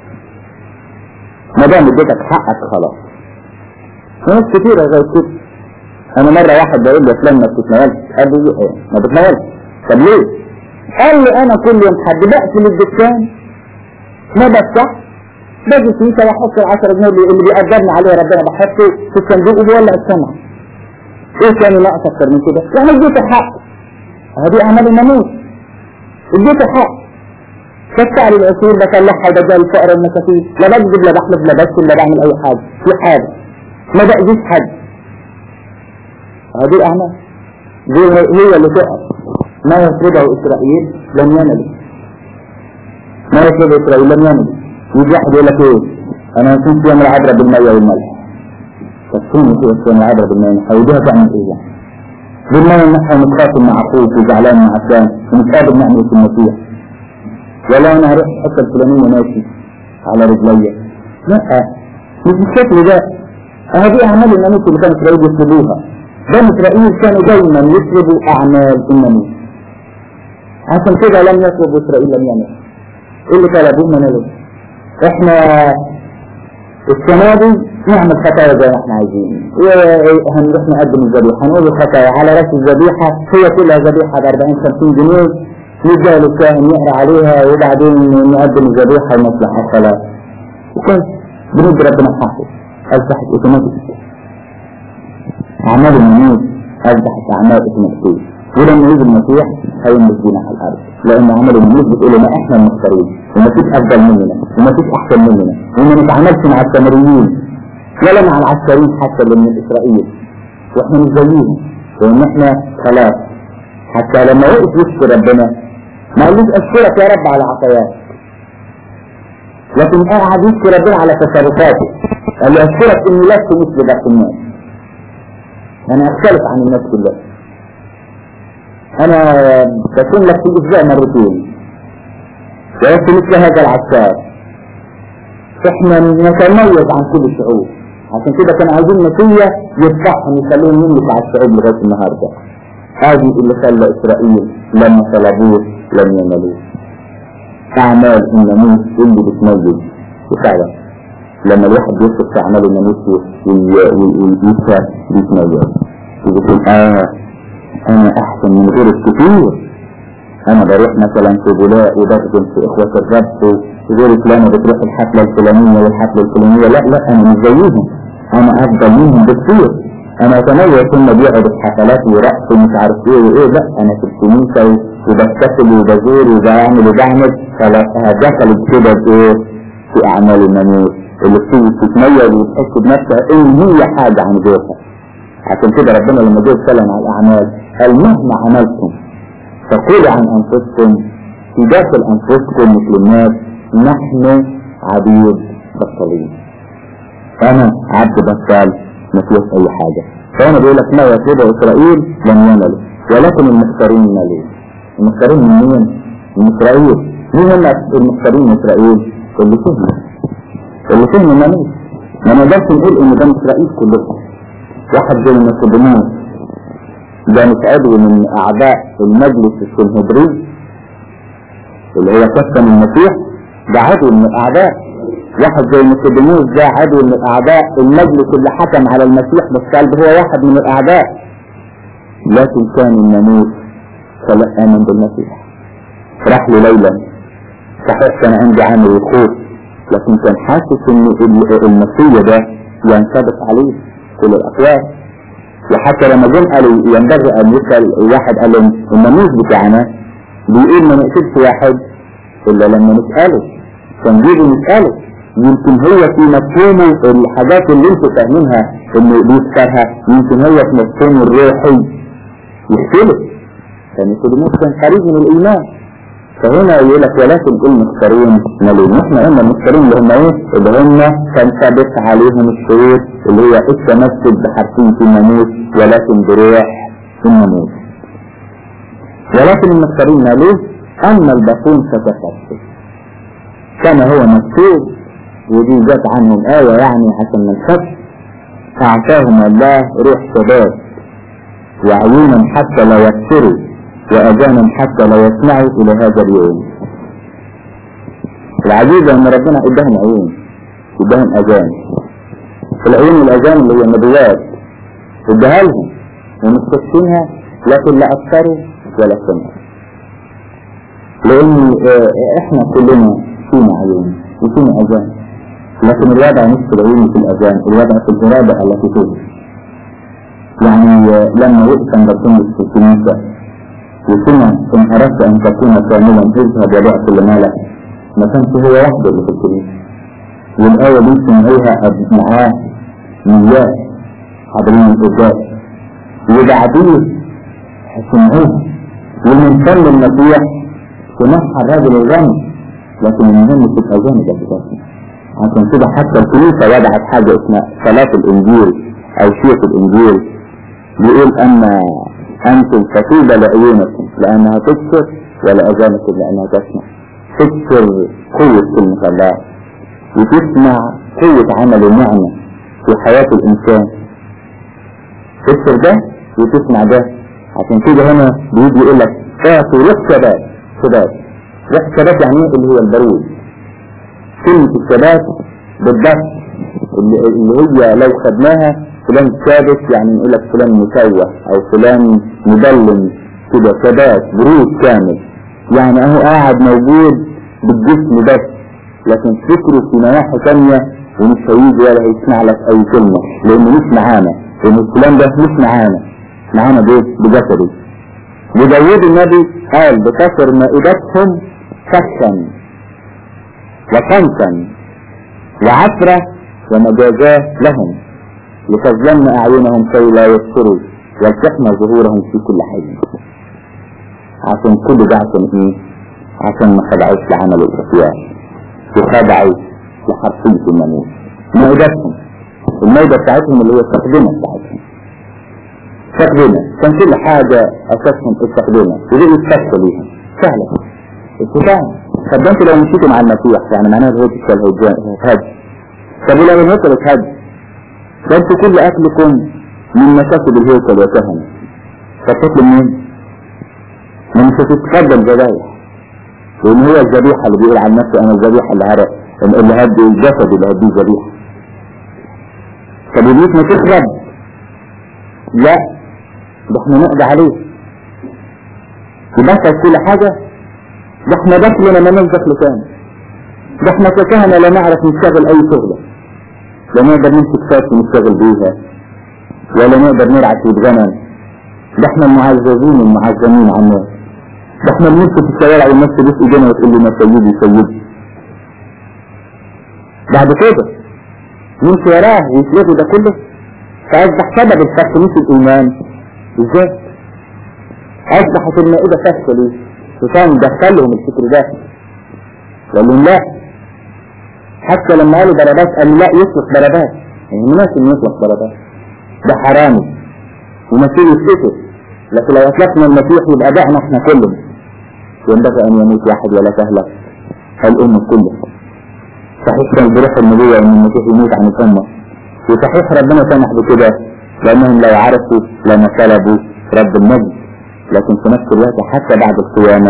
Speaker 1: ما دام اديتك حقك خلاص. ناس كتيرة زي كده. انا مرة واحد بقول له فلان ما بتتناولش، قال لي ايه؟ ما بتتناولش. طب ليه؟ قال لي انا كل يوم حد بقفل الدكان ما بفتح باجي فيه واحط العشرة جنيه اللي بيقدرني عليه ربنا بحطه في الصندوق وبيولع السمع. ايه تاني ناقص اكتر من كده؟ يعني اديت الحق. هذه اعمال الناموس. اديت الحق. بدفع لي الاصول بطلعها بدل الفقراء والمساكين، لا بكذب لا بحلف لا بكتب لا بعمل اي حاجه في حاجه، ما باذيش حد. هذه اعمال دي هي اللي تقف. ما يطلبه اسرائيل لم ينل، ما يطلبه اسرائيل لم ينل. يجي واحد يقول لك ايه؟ انا كنت يوم العبره بالميه والملح. طب فين يوم العبره بالميه والملح؟ وديها تعمل ايه يعني؟ بالميه والملح متخاصم مع اخوك وزعلان مع فلان ومتقابل نعمه المسيح، ولا انا هروح الحته الفلانيه ماشي على رجليا. لا مش بالشكل ده. هذه اعمال الناموس اللي كانوا اسرائيل يطلبوها. بني اسرائيل كانوا دايما يطلبوا اعمال الناموس، عشان كده لم يطلبوا اسرائيل لم ينل. ايه اللي طلبوه ما نلوا. احنا السنه دي نعمل خطايا زي ما احنا عايزين، هنروح نقدم الذبيحه، هنقول الخطايا على راس الذبيحه هي كلها ذبيحه ب أربعين خمسين جنيه، يجي الكاهن يقرا عليها وبعدين نقدم الذبيحه ونصلح الصلاه. وكان بندي ربنا حقه، اصبحت اوتوماتيك. اعمال الناموس اصبحت اعمال اوتوماتيكيه، ولما يجي المسيح هينزل بينا على الارض، لان عمل الناموس بتقول لنا احنا المختارين ومفيش افضل مننا ومفيش احسن مننا، وما نتعاملش مع السامريين ولا مع العسكريين حتى اللي من اسرائيل، واحنا مش زيهم، لان احنا خلاص. حتى لما وقف يشكر ربنا ما قالوش اشكرك يا رب على عطاياك، لكن قاعد يشكر ربنا على تصرفاته. قال له اشكرك اني لست مثل باقي الناس، انا اختلف عن الناس كلها. انا بكون لك في الاسبوع مرتين ولست مثل هذا العشار. احنا نتميز عن كل الشعوب، عشان كده كانوا عايزين نتيجة يفتحهم يخلوهم يملك على الشعوب لغاية النهاردة. هذه اللي خلى اسرائيل لما طلبوه لم ينالوه. اعمال الناموس اللي بتميز وفعلا لما الواحد يوصف في اعمال الناموس ويسا بيتميز وبيقول اه انا احسن من غير الكثير. انا بروح مثلا في بلاء وبخدم في اخوة الرب وغير فلانة بتروح الحفلة الفلانية والحفلة الفلانية. لا لا انا مش زيهم، انا افضل منهم بكثير. انا اتميز ثم بيقعد في حفلات ورقص ومش عارف ايه وايه. لا انا في الكنيسة وبستقل وبزور وبعمل وبعمل. فدخلت كده بايه في اعمال الناموس اللي بتيجي تتميز وتحس بنفسها ان هي حاجة عن غيرها. عشان كده ربنا لما جه يتكلم عن الاعمال قال مهما عملتم فقولوا عن انفسكم في داخل انفسكم مثل الناس نحن عبيد بطالين. انا عبد بطال ما فيهش اي حاجة. فانا بقول لك ما يطلب اسرائيل لم ينالوا ولكن المختارين نالوا. المختارين من مين؟ من اسرائيل. مين هم المختارين من اسرائيل؟ اللي فهموا اللي فهموا الناموس. ما نقدرش نقول ان ده من اسرائيل كلهم. واحد زي نيقوديموس ده مش عضو من اعضاء المجلس السنهدرين اللي هو كتم المسيح، ده عضو من الاعضاء. واحد زي نيقوديموس ده عضو من الاعضاء المجلس اللي حكم على المسيح بس قال هو واحد من الاعضاء. لكن كان الناموس فلا امن بالمسيح. راح له ليلا صحيح كان عندي عامل الخوف لكن كان حاسس ان المسيح ده ينطبق عليه كل الاقوال. وحتى لما جم قالوا ينبغي ان يسأل واحد قال لهم الناموس بتاعنا بيقول ما نقتلش واحد الا لما نسأله. كان بيجي نسأله يمكن هو في مفهومه الحاجات اللي انتوا فاهمينها انه بيذكرها يمكن هو في مفهومه الروحي يختلف. كان الناموس كان قريب من الايمان. فهنا يقول لك ولكن المختارين نالوا. احنا قلنا المختارين اللي هم ايه؟ اللي هم كان ثابت عليهم الشروط اللي هي التمسك بحرفين في الناموس ولكن بروح الناموس. ولكن المختارين نالوا اما الباقون فتكسر كما هو مكتوب. ودي جت عنهم آية يعني عشان من خط اعطاهم الله روح شباب وعيونا حتى لا يبصروا وأذانا حتى لا يسمعوا إلى هذا اليوم. العجيبة أن ربنا اداهم عيون اداهم أذان. العيون والأذان اللي هي النبوات اداها لهم ومستكشفينها لكن لا أبصروا ولا سمعوا. لأن إحنا كلنا فينا عيون وفينا أذان لكن الوضع مش في العيون في الأذان، الوضع في الإرادة التي فيه. يعني لما وقف عند في الكنيسة وسمع إن أردت أن تكون كاملا اذهب وبيع كل مالك، ما كانش هو وحده اللي في الكنيسة. والآية دي سمعوها معاه مياه حاضرين الإجابة وبعدين سمعوها ومن فم المسيح سمعها الراجل الغني. لكن المهم في الأذان ده بتاعتنا. عشان كده حتى الكنيسة وضعت حاجة اسمها صلاة الإنجيل أو شيخ الإنجيل بيقول أن أنتم فتوبة لعيونكم لأنها تبصر ولأذانكم لأنها تسمع. تبصر قوة كلمة الله وتسمع قوة عمل النعمة في حياة الإنسان. تبصر ده وتسمع ده. عشان كده هنا بيجي يقول لك فاتوا روح شباب. شباب روح شباب يعني ايه؟ اللي هو البرود. كلمة الشباب بالضبط اللي هي لو خدناها فلان ثابت يعني نقول لك فلان مسوى او فلان مدلم كده. شباب برود كامل يعني اهو قاعد موجود بالجسم بس لكن فكره في نواحي ثانيه ومش هيجي ولا هيسمع لك اي كلمه لانه مش معانا. لان الكلام ده مش معانا معانا بايه؟ بجسده. وداود النبي قال بكسر مائدتهم كشا وقنصا وعفره ومجازاه لهم لتظلم أعينهم كي لا يبصروا والتحمى ظهورهم في كل حين. عشان كل ده عشان ايه؟ عشان ما خدعوش لعمل الخطيئة وخدعوا لحرفية الناموس. مائدتهم المائدة بتاعتهم اللي هي التقدمة بتاعتهم استخدمها، كان كل حاجة أساسهم استخدمها وليه يستخدم ليها سهلة استخدام. طب ده انتوا لو مشيتوا مع المسيح يعني معناها الهيكل هتهد. طب ولو الهيكل اتهد ده انتوا كل أكلكم من مكاسب الهيكل وكهنة، فتطلب مين؟ ما مش هتتقدم ذبايح، لأن هو الذبيحة اللي بيقول عن نفسه أنا الذبيحة اللي هرق اللي هدي الجسد اللي هديه ذبيحة. طب وليك ما تخرب؟ لا، ده احنا نقضي عليه يبقى كل حاجة. ده احنا دخلنا ما ننزق لسان، ده احنا ككهنة لا نعرف نشتغل اي شغلة، لا نقدر نمسك فاس ونشتغل بيها ولا نقدر نرعى في الغنم. ده احنا المعززين المعزمين عن الناس، ده احنا بنمسك في الشوارع والناس تبص ايدينا وتقول لي ما سيدي سيدي. بعد كده نمشي وراه ويسلكوا ده كله، فأصبح سبب الفخ مش الإيمان. ازاي؟ أصبحت المائدة فخ ليه؟ وكان دخلهم الفكر ده قال لهم لا، حتى لما قالوا ضربات قالوا لا يطلق ضربات، يعني الناس اللي يطلق ضربات ده حرامي ومسيح يفتكر، لكن لو اطلقنا المسيح يبقى دعنا احنا كلنا، ينبغي ان يموت واحد ولا تهلك الامه كلها. صحيح كان بروح النبوة ان المسيح يموت عن الامه، وصحيح ربنا سمح بكده لانهم لو عرفوا لما طلبوا رب المجد، لكن في نفس الوقت حتى بعد القيامة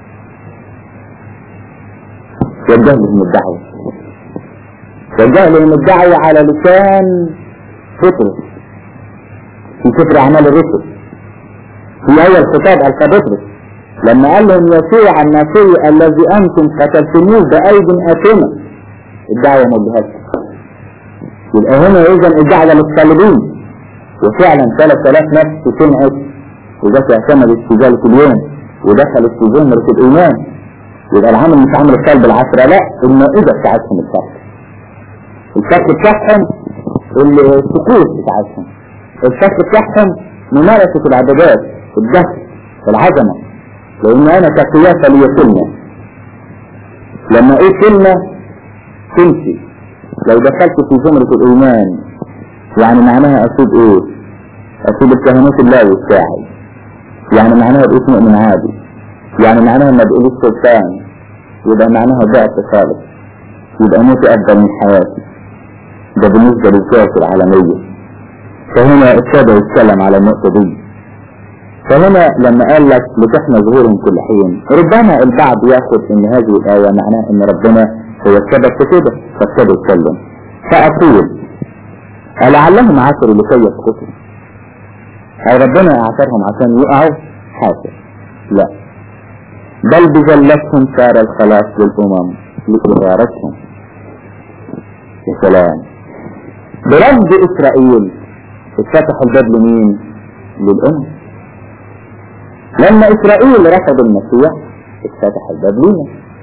Speaker 1: وجه لهم الدعوة، وجه لهم الدعوة على لسان بطرس في سفر أعمال الرسل في أول خطاب ألقى بطرس لما قال لهم يسوع الناصري الذي أنتم قتلتموه بأيد آثمة. الدعوة موجهة. يبقى هنا إذا الدعوة للطالبين، وفعلا ثلاث آلاف نفس سمعت وجت اعتمدت في ذلك اليوم ودخلت في زمرة الإيمان. يبقى العمل مش عمل الطلب العشرة، لا، المائدة بتاعتهم الفرق الفرق بتاعهم السكوت بتاعتهم الفرق بتاعهم ممارسة العبادات الدخل العظمة. لأن أنا كقياسة لي كلمة، لما إيه كلمة تمشي. لو دخلت في زمرة الإيمان يعني معناها أسيب إيه؟ أسيب الكهنوت اللاوي بتاعي، يعني معناها باسم مؤمن عادي، يعني معناها ما بقولش سلطان، يبقى معناها ضعف خالص، يبقى موتي أفضل من حياتي. ده بالنسبة للكياسة العالمية. فهنا ابتدى يتكلم على النقطة دي. فهنا لما قال لك لتحنى ظهورهم كل حين، ربما البعض ياخذ ان هذه الآية معناها ان ربنا هو السبب في كده، فابتدى يتكلم. فأقول ألعلهم عثروا لكي يسقطوا، أو ربنا أعثرهم عشان يقعوا؟ حاسب، لا، بل بذلتهم صار الخلاص للأمم لإغارتهم. يا سلام، برفض إسرائيل اتفتح الباب لمين؟ للأمم. لما إسرائيل رفض المسيح اتفتح الباب لنا،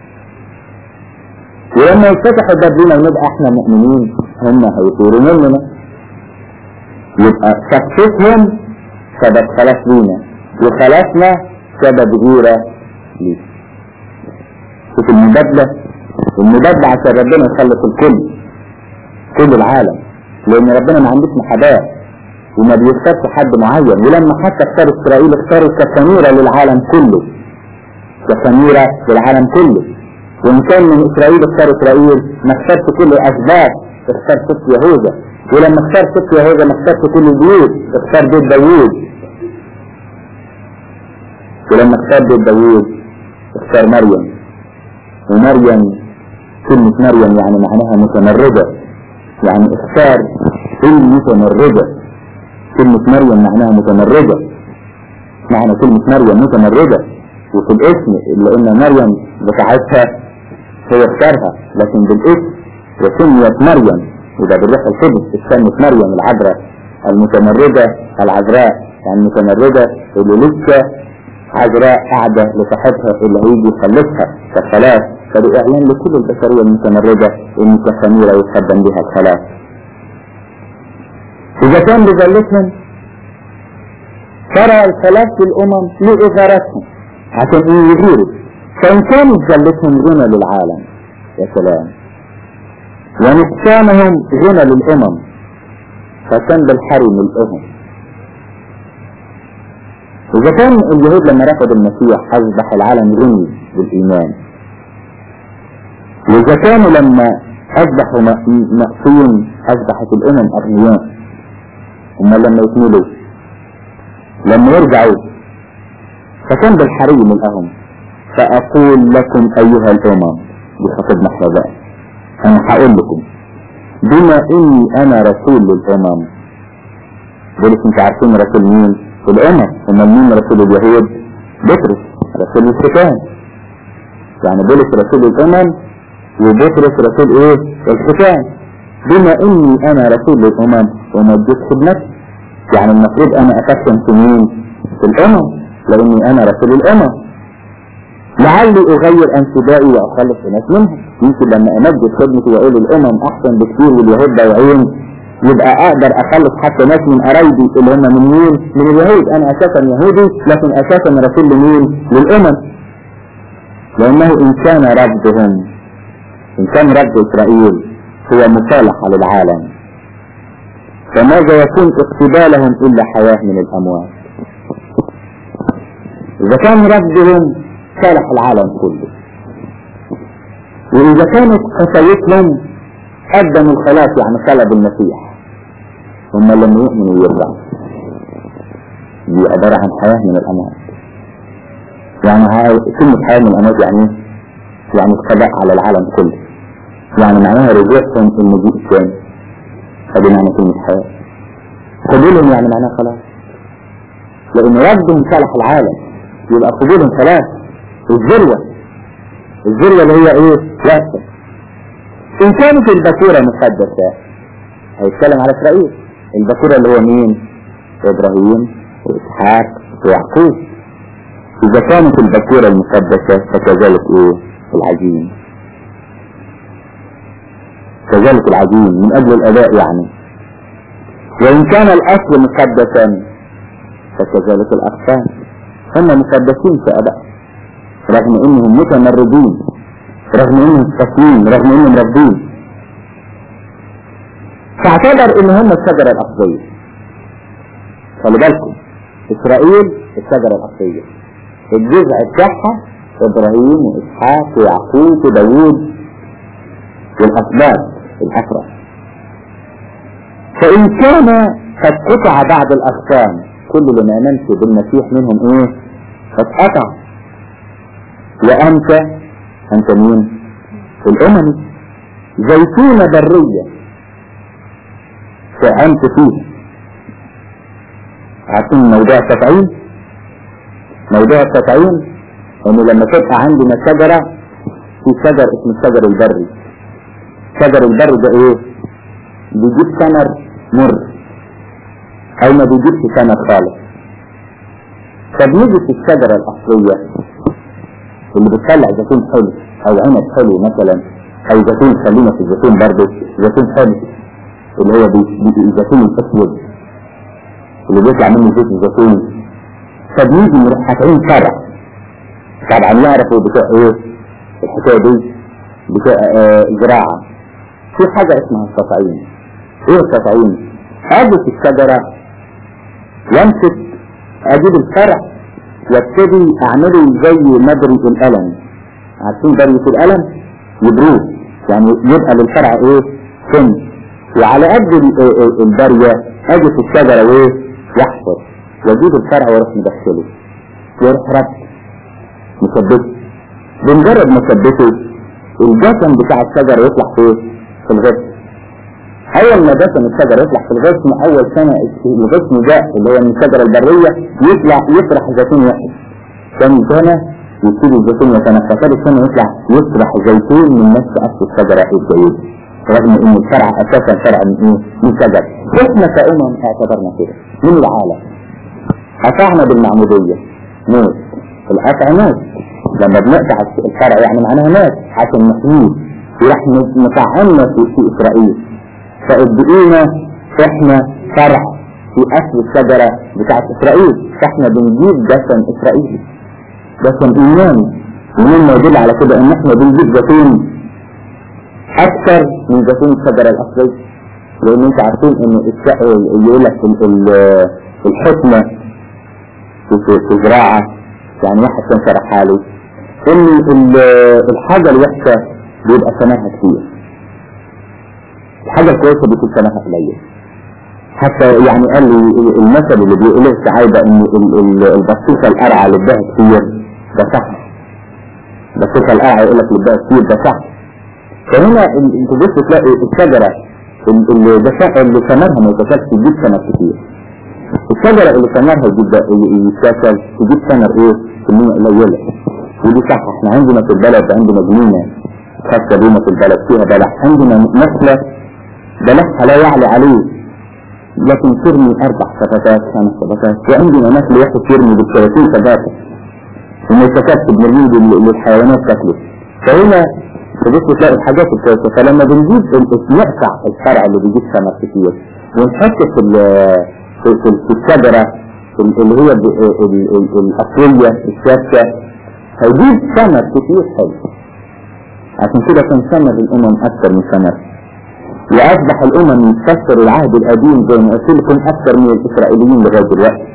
Speaker 1: ولما يتفتح الباب لنا ونبقى احنا مؤمنين هم هيطيروا مننا، يبقى شخصهم سبب خلاص لينا وخلاصنا سبب غيرة ليه. شوف المبادلة، المبادلة عشان ربنا يخلص الكل كل العالم، لأن ربنا ما عندوش محاباة وما بيختارش حد معين. ولما حتى اختار إسرائيل اختاروا كثميرة للعالم كله، كثميرة للعالم كله. وإن كان من إسرائيل اختار إسرائيل ما اختارش كل الأسباب، اختار ست يهوذا. ولما اختار ست يهوذا ما اختارش كل البيوت، اختار بيت داوود. ولما اختار بيت داوود اختار مريم. ومريم كلمة مريم يعني معناها متمردة، يعني اختار المتمردة. كلمة مريم معناها متمردة، معنى كلمة مريم متمردة. وفي الاسم اللي قلنا مريم بتاعتها هو اختارها، لكن بالاسم وسميت مريم، وده بالروح القدس سميت مريم العذراء المتمردة العذراء، يعني متمردة اللي لسه عذراء قاعدة لصاحبها اللي هيجي يخلصها كالخلاص. فده اعلان لكل البشرية المتمردة ان كخميرة يتقدم بها الخلاص. إذا كان بذلتهم ترى الخلاص للأمم لإغارتهم عشان إيه يغيروا. فإن كانت ذلتهم غنى للعالم، يا سلام، ونقصانهم غنى للأمم، فكان بالحرم الأمم. إذا كان اليهود لما رفضوا المسيح أصبح العالم غني بالإيمان، وإذا كانوا لما أصبحوا مقصين أصبحت الأمم أغنياء، هم لما يكملوا لما يرجعوا فكان بالحري ملأهم. فأقول لكم أيها الأمم، بخطبنا احنا بقى، أنا هقول لكم بما إني أنا رسول للأمم. بولس انت عارفين رسول مين؟ الأمم. هم مين رسول اليهود؟ بطرس رسول الختان، يعني بولس رسول الأمم وبطرس رسول ايه؟ الختان. بما إني أنا رسول للأمم ومجد خدمتي، يعني المفروض أنا أتكلم في مين؟ في الأمم، لأني أنا رسول الأمم. لعلي أغير أنسبائي وأخلص الناس منهم. يمكن لما أمجد خدمتي وأقول الأمم أحسن بكثير واليهود ضايعين، يبقى أقدر أخلص حتى ناس من قرايبي اللي هم من مين؟ من اليهود. أنا أساسا يهودي لكن أساسا رسول لمين؟ للأمم. لأنه إن كان ربهم، إن كان رب إسرائيل هو مصالحة للعالم، فماذا يكون اقتبالهم إلا حياة من الأموات؟ إذا كان ربهم صالح العالم كله، وإذا كانت قساوتهم قدموا الخلاص يعني صلب المسيح، هم لما يؤمنوا يرجعوا، دي عبارة عن حياة من الأموات. يعني كلمة حياة من الأموات يعني يعني القضاء على العالم كله، يعني معناها رجوعهم المجيء الثاني. هذه معنى كلمة حياة. قبولهم يعني معناها خلاص، لأن ربهم صالح العالم، يبقى قبولهم خلاص. الذروة الذروة اللي هي ايه؟ واسع. ان كانت البكورة مقدسة هيتكلم على اسرائيل. البكورة اللي هو مين؟ ابراهيم واسحاق ويعقوب. اذا كانت البكورة المقدسة فكذلك ايه؟ العجين، كذلك العجين من اجل الاداء يعني. وان كان الاصل مقدسا فكذلك الاقسام، هم مقدسين في اداء رغم انهم متمردين، رغم انهم صافيين، رغم انهم ربين. فاعتبر ان هم الشجرة الاصلية. خلي بالكم، اسرائيل الشجرة الاصلية، الجذع بتاعها ابراهيم واسحاق ويعقوب وداوود والاسباط العشرة. فان كان قد قطع بعض الاغصان، كل اللي ما امنش بالمسيح منهم ايه؟ قد قطع. وأنت أنت مين؟ الأمم. زيتونة برية فأنت فيه. عارفين موضوع التطعيم؟ موضوع التطعيم إنه لما تبقى عندنا شجرة، في شجر اسمه الشجر البري. شجر البري ده إيه؟ بيجيب ثمر مر أو ما بيجيبش ثمر خالص. فبنيجي في الشجرة الأصلية اللي بتطلع زيتون حلو او عنب حلو مثلا، او زيتون، خلينا في الزيتون برضه، زيتون حلو اللي هو الزيتون الاسود اللي بيطلع منه زيت الزيتون. فبنيجي نروح حاطين فرع، طبعا يعرفوا بتوع ايه الحكايه دي، بتوع آه زراعه. في حاجه اسمها التطعيم. ايه التطعيم؟ اجي في الشجره وامسك اجيب الفرع وابتدي اعمله زي مبري القلم. عارفين برية القلم؟ يبروه، يعني يبقى للفرع ايه؟ سن. وعلى قد البرية اجي في الشجرة وايه؟ يحفر واجيب الفرع واروح مدخله واروح ربط مثبته. بمجرد ما ثبته الجسم بتاع الشجرة يطلع فيه في الغصن. اول ما جسم الشجرة يطلع في الغصن، اول سنة الغصن ده اللي هو من الشجرة البرية يطلع يفرح زيتون واحد. ثاني سنة يبتدي الزيتون يتنفس، ثالث سنة يطلع يفرح زيتون من نفس اصل الشجرة الجيدة، رغم ان الفرع اساسا فرع من ايه؟ من شجرة. احنا كأمم اعتبرنا كده من العالم، قطعنا بالمعمودية موت. القطع موت، لما بنقطع الفرع يعني معناها مات عشان نحميه، وراح نطعمنا في, في اسرائيل. فادقينا احنا فرع في اصل الشجرة بتاعت اسرائيل، فاحنا بنجيب جسم اسرائيلي، جسم ايماني. ومما يدل على كده ان احنا بنجيب زيتون اكثر من زيتون الشجرة الاصلية. لان انت عارفين ان يقول لك الحكمة في, في زراعة. يعني واحد كان شرح لي ان الحاجة الوحشة بيبقى ثمنها كتير، الحاجة الكويسة بيكون ثمنها قليل. حتى يعني قال لي المثل اللي بيقوله سعادة ان البسيطة القرعة اللي بدها كتير ده صح، البسيطة القرعة يقول لك اللي بدها كتير ده صح. فهنا انت بص تلاقي الشجرة اللي اللي ثمرها ما يتكلش تجيب ثمر كتير، الشجرة اللي ثمرها يتكلش تجيب ثمر ايه كمية قليلة. ودي صح. احنا عندنا في البلد عندنا جنينة خاصة بينا في البلد فيها بلح، عندنا نخلة بلحها لا يعلى عليه لكن ترمي اربع فتات خمس فتات، وعندنا نخل واحد ترمي بالثلاثين فتاتة وما يتكلش بنرميه للحيوانات تاكله. فهنا تبص تلاقي الحاجات الكويسة. فلما بنجيب نقطع الفرع اللي بيجيب ثمر كتير ونحط في في الشجرة اللي هي الأصلية الشابكة هيجيب ثمر كتير حلو. عشان كده كان ثمر الأمم أكثر من ثمر، وأصبح الأمم تفسر العهد القديم زي ما قلت لكم أكثر من الإسرائيليين لغاية دلوقتي.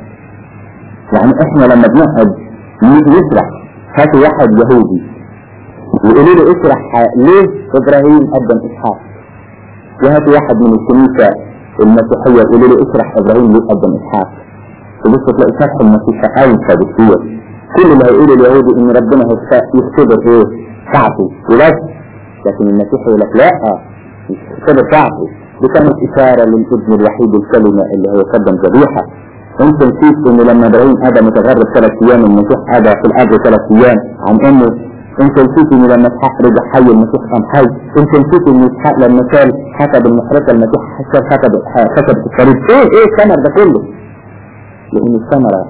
Speaker 1: يعني إحنا لما بنقعد نشرح هاتوا واحد يهودي ويقولوا له اشرح ليه إبراهيم قدم إسحاق، وهاتوا واحد من الكنيسة المسيحية يقولوا له اشرح إبراهيم ليه قدم إسحاق، وبص تلاقي شرح المسيحة أوسع بكثير. كل اللي هيقوله اليهودي إن ربنا يختبر إيه؟ شعبه وبس، لكن المسيح يقول لك لا مش يختبر شعبه. دي كانت إشارة للابن الوحيد الكلمة اللي هو قدم ذبيحة. انت نسيت إن لما إبراهيم آدم متغرب ثلاث أيام المسيح آدم في الأرض ثلاث أيام عن أمه. انت نسيت إن لما إسحاق رجع حي المسيح قام حي. انت نسيت إن إسحاق لما كان حسب المحرقة المسيح حسب حسب حسب الطريق. إيه إيه الثمر ده كله؟ لأن الثمرة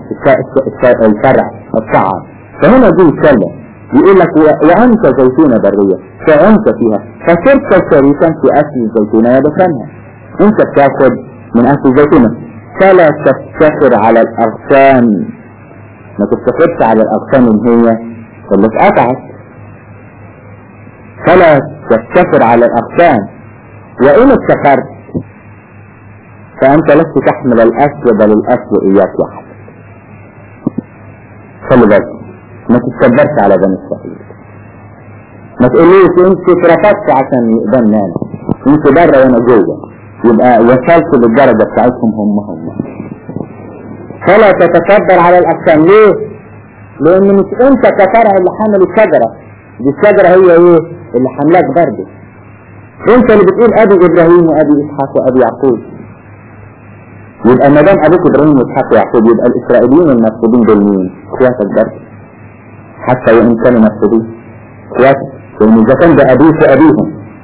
Speaker 1: الفرع الطعام. فهنا دي يتكلم يقول لك وأنت زيتونة برية فأنت فيها فصرت شريكا في أصل الزيتونة يبسنها. أنت بتاخد من أصل الزيتونة فلا تفتخر على الأغصان، ما تفتخرش على الأغصان اللي هي اللي اتقطعت، فلا تفتخر على الأغصان. وإن افتخرت فأنت لست تحمل الأصل بل الأصل إياك وحدك. خلي بالك ما تتكبرش على بني إسرائيل، ما تقوليش انت اترفضت عشان يقبلنا انا، انت بره وانا جوه، يبقى وصلت للدرجة بتاعتهم هم هم. فلا تتكبر على الأقسام. ليه؟ لأن مش انت كفرع اللي حمل الشجرة، دي الشجرة هي ايه اللي حملاك برضه. انت اللي بتقول ابي ابراهيم وابي اسحاق وابي يعقوب، يبقى ما دام ابوك ابراهيم واسحاق ويعقوب يبقى الاسرائيليين المفقودين دول مين؟ اخواتك برضه، حتى وان كانوا مفقودين اخواتك، لان اذا كان ده ابيك وابيهم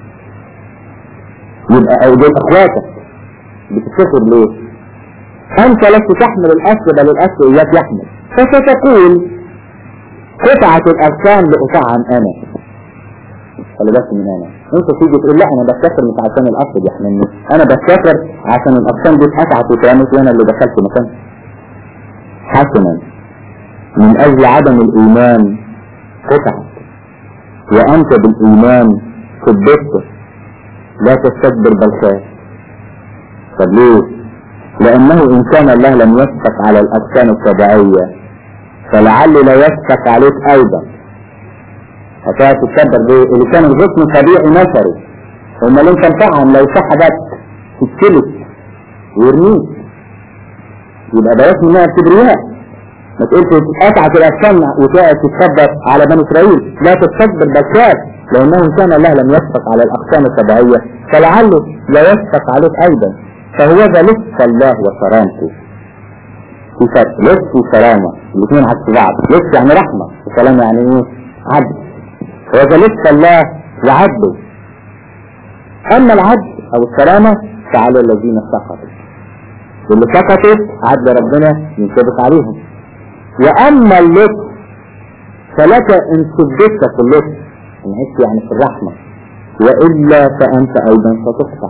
Speaker 1: يبقى دول اخواتك. بتفتخر ليه؟ انت لست تحمل الاصل بل الاصل اياك يحمل. فستقول قطعة الاغصان لأطعم انا. خلي بالك من انا، انت تيجي تقول لا انا بفتخر مش عشان الاصل يحملني، انا بفتخر عشان الاغصان دي اتقطعت واترمت وانا اللي دخلت مكانها. حسنا، من اجل عدم الايمان قطعت وانت بالايمان ثبت، لا تستكبر بل خاف. طب ليه؟ لانه ان كان الله لم يشفق على الاجسام الطبيعيه فلعل لا يشفق عليك ايضا. هتقعد تتكبر ليه؟ اللي كان الجسم طبيعي نشري، امال انت مفهم لو سحبك تتكلت ويرميك يبقى ده اسمه انها كبرياء. ما تقولش قطعت الاجسام وتقعد تتكبر على بني اسرائيل، لا تستكبر بل خاف، لانه ان كان الله لم يشفق على الاقسام الطبيعيه فلعله لا يشفق عليك ايضا. فهو ذا لطف الله وكرامته. في فرق لطف وكرامه، الاثنين عكس بعض. لطف يعني رحمه، وكرامه يعني ايه؟ عدل. هو ذا لطف الله وعدله. اما العدل او الكرامه فعلى الذين سقطوا، واللي سقطوا عدل ربنا ينطبق عليهم. واما اللطف فلك ان ثبت في اللطف، يعني في الرحمه، والا فانت ايضا ستقطع.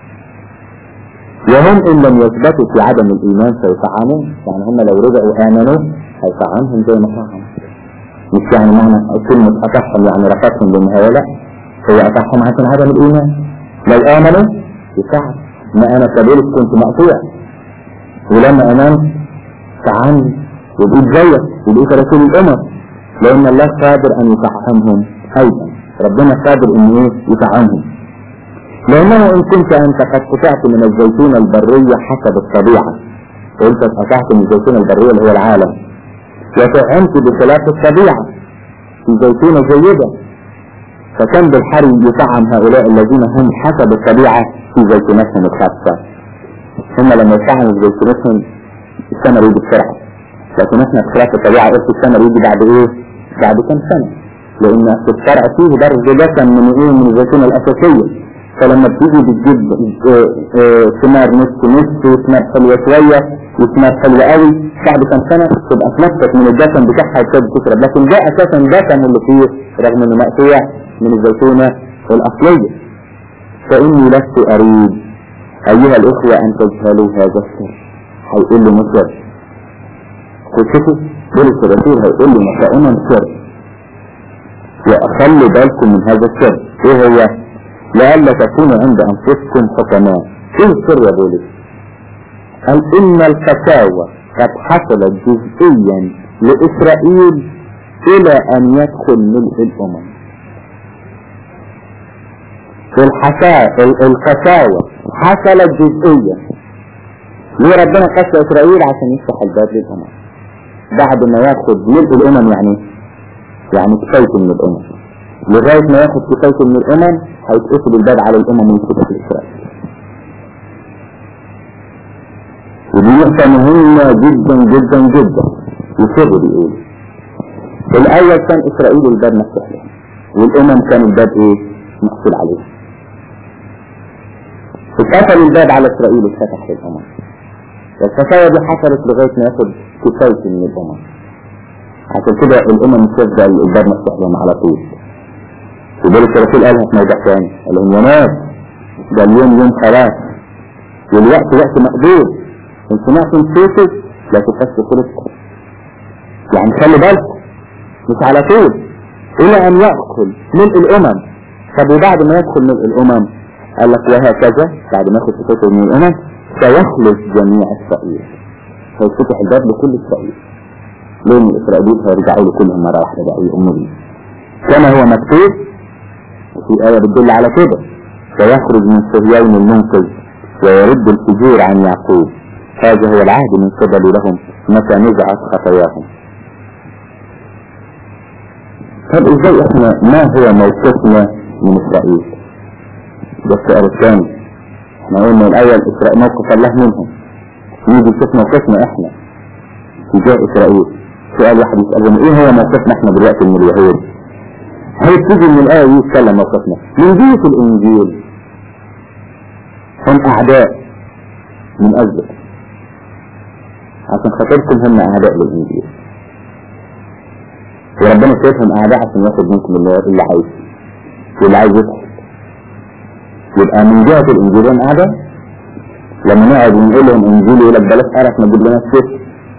Speaker 1: وهم إن لم يثبتوا في عدم الإيمان سيطعنون، يعني هم لو رجعوا آمنوا هيطعنهم زي ما طعنوا. مش يعني معنى كلمة أطعهم يعني رفضهم للنهاية، لا، هو أطعهم عشان عدم الإيمان. لو آمنوا يطعن. ما أنا كذلك كنت مقطوع، ولما آمنت طعني يبقوا زيك، يبقوا رسول الامم، لان الله قادر ان يطعمهم ايضا. ربنا قادر ان ايه يطعمهم، لانه ان كنت انت قد قطعت من الزيتون البرية حسب الطبيعة، وانت قطعت من الزيتون البرية اللي هو العالم، وطعمت بخلاف الطبيعة في زيتونة جيدة، فكان بالحري يطعم هؤلاء الذين هم حسب الطبيعة في زيتونتهم الخاصة. هم لما يطعموا في زيتونتهم الثمر يجي بسرعة، لكن احنا بخلاف الطبيعة قلت الثمر يجي بعد ايه؟ بعد كم سنة، لان الزرع فيه درجة دسم من ايه؟ من الزيتونة الاساسية. فلما بتيجي بتجيب ثمار نص نص وثمار حلوة شوية وثمار حلوة قوي، بعد كم سنة تبقى تنفط من الدسم بتاعها وتبتدي تشرب، لكن ده اساسا دسم اللي فيه رغم انه مقطوع من الزيتونة الأصلية. فإني لست أريد أيها الأخوة أن تجهلوا هذا السر. هيقول لي مصر خشتوا بولس الرسول هيقول لي مسائنا سر، وأخلي بالكم من هذا السر. إيه هو؟ لألا تكونوا عند أنفسكم حكماء. إيه السر يا بولس؟ قال إن الفتاوى قد حصلت جزئيا لإسرائيل إلى أن يدخل ملء الأمم. الفتاوى حصلت جزئيا. ليه ربنا قصد إسرائيل؟ عشان يفتح الباب للأمم بعد ما ياخد ملء الأمم. يعني يعني كفاية من الأمم، لغاية ما ياخد كفاية من الأمم هيتقفل الباب على الأمم ويفتح لإسرائيل. ودي نقطة مهمة جدا جدا جدا. يصير بيقول الأول كان إسرائيل الباب مفتوح له، والأمم كان الباب إيه؟ مقفول عليه. اتقفل الباب على إسرائيل اتفتح للأمم. الفتاوى دي حصلت لغاية ما ياخد كفاية من الأمم، عشان كده الأمم تبدأ الباب مفتوح لهم على طول. وبولس الرسول قالها في موضع ثاني، قال لهم يا ناس ده اليوم يوم خلاص والوقت وقت مقدور، إن سمعتم صوته لا تفسوا خلقكم. يعني خلي بالكم مش على طول إلى أن يدخل ملء الأمم. طب وبعد ما يدخل ملء الأمم قال لك وهكذا بعد ما ياخد كفاية من الأمم سيخلص جميع إسرائيل، هيفتح الباب لكل إسرائيل، لأن إسرائيل هيرجعوا لكلهم مرة واحدة بقى يؤمنوا بيه كما هو مكتوب. وفي آية بتدل على كده، سيخرج من صهيون المنقذ ويرد الفجور عن يعقوب، هذا هو العهد من قبل لهم متى نزعت خطاياهم. طب ازاي احنا ما هو موقفنا من إسرائيل؟ ده السؤال الثاني. احنا قلنا الأول إسرائيل موقف الله منهم، نيجي نشوف موقفنا احنا تجاه إسرائيل. سؤال واحد يسألهم ايه هو موقفنا احنا دلوقتي من اليهود؟ هيبتدي من الآية يتكلم موقفنا من جهة الإنجيل. هم أعداء من أجل عشان خاطركم هم أعداء للإنجيل، وربنا شايفهم أعداء عشان ياخد منكم اللي عايز واللي عايز يدخل. يبقى من جهة الإنجيل هم أعداء. لما نقعد ونقول لهم إنجيل يقول لك بلاش قرف ما تجيب لنا السفر،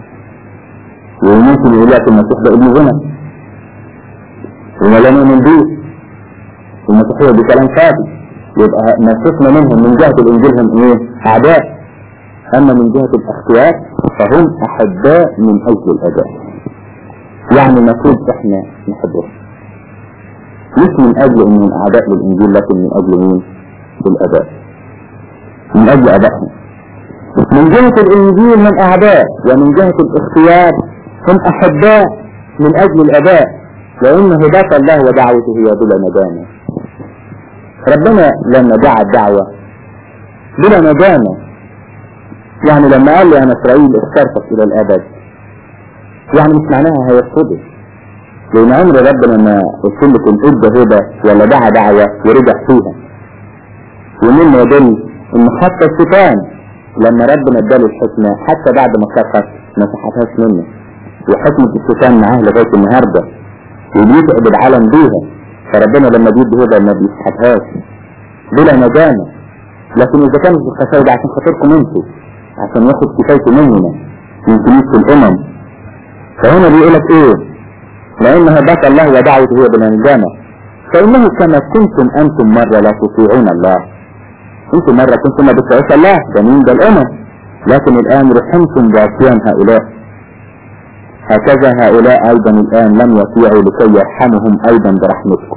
Speaker 1: وممكن يقول لك المسيح ده ابن زنا وما لا نؤمن بيه، المسيحية دي كلام فاضي. يبقى نصفنا منهم من جهة الإنجيل هم إيه؟ أعداء. أما من جهة الاختيار فهم أحباء من أجل الأداء. يعني المفروض إحنا نحبهم مش من أجل إنهم أعداء للإنجيل، لكن من أجل مين؟ الأداء، من أجل أدائهم. من جهة الإنجيل هم أعداء، ومن جهة الاختيار هم أحباء من أجل الأداء، لأن هداة الله ودعوته هي بلا ندامة. ربنا لما دعا الدعوة بلا ندامة، يعني لما قال لي أنا إسرائيل اخترتك إلى الأبد، يعني مش معناها هيرفضه، لأن عمر ربنا ما يقول لكم إدى هدى ولا دعا دعوة ورجع فيها. ومن يدل إن حتى الشيطان لما ربنا اداله الحكمة حتى بعد ما سقط ما سحبهاش منه، وحكمة الشيطان معاه لغاية النهاردة وبيتعب العالم بيها. فربنا لما بيدي هدى ما بيسحبهاش بلا ندامة. لكن إذا كانت الخسائر عشان خاطركم انتوا، عشان ياخد كفايته مننا من كنيسة الأمم، فهنا بيقولك إيه؟ لأن هداة الله ودعوته هي بلا ندامة، فإنه كما كنتم أنتم مرة لا تطيعون الله. انتم مرة كنتم ما بتطيعوش الله، ده مين؟ ده الأمم. لكن الآن رحمتم بعصيان هؤلاء، هكذا هؤلاء أيضا الآن لم يطيعوا لكي يرحمهم أيضا برحمتكم.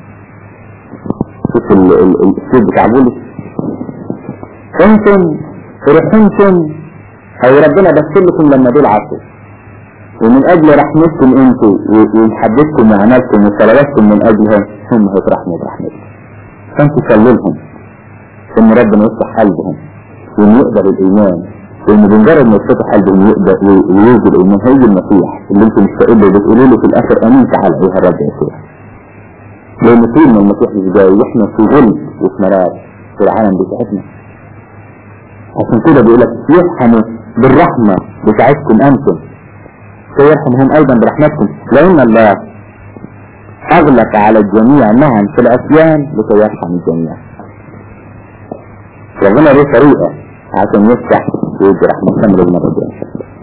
Speaker 1: شوف السيد بتاع بولس، انتم رحمتم او ربنا بسلكم لما دول عصوا، ومن اجل رحمتكم انتم ومحبتكم وعملكم وصلواتكم من اجلهم هم هيترحموا برحمتكم. فانتوا صلوا لهم ان ربنا يفتح قلبهم وان يقدر الايمان، وان بمجرد ما يفتح قلبهم يقدر ويوجد الايمان هيجي المسيح اللي انتم مشتاقين له بتقولوا له في الاخر امين تعالى ايها الرب يسوع. لان طول ما المسيح مش جاي واحنا في غلب وفي مرار في العالم بتاعتنا، عشان كده بيقول لك يرحموا بالرحمة بتاعتكم انتم سيرحمهم ايضا برحمتكم، لان الله اغلق على الجميع معا في العصيان لكي يرحم الجميع. ربنا له طريقة عشان يفتح ويجي رحمة كاملة المرة دي.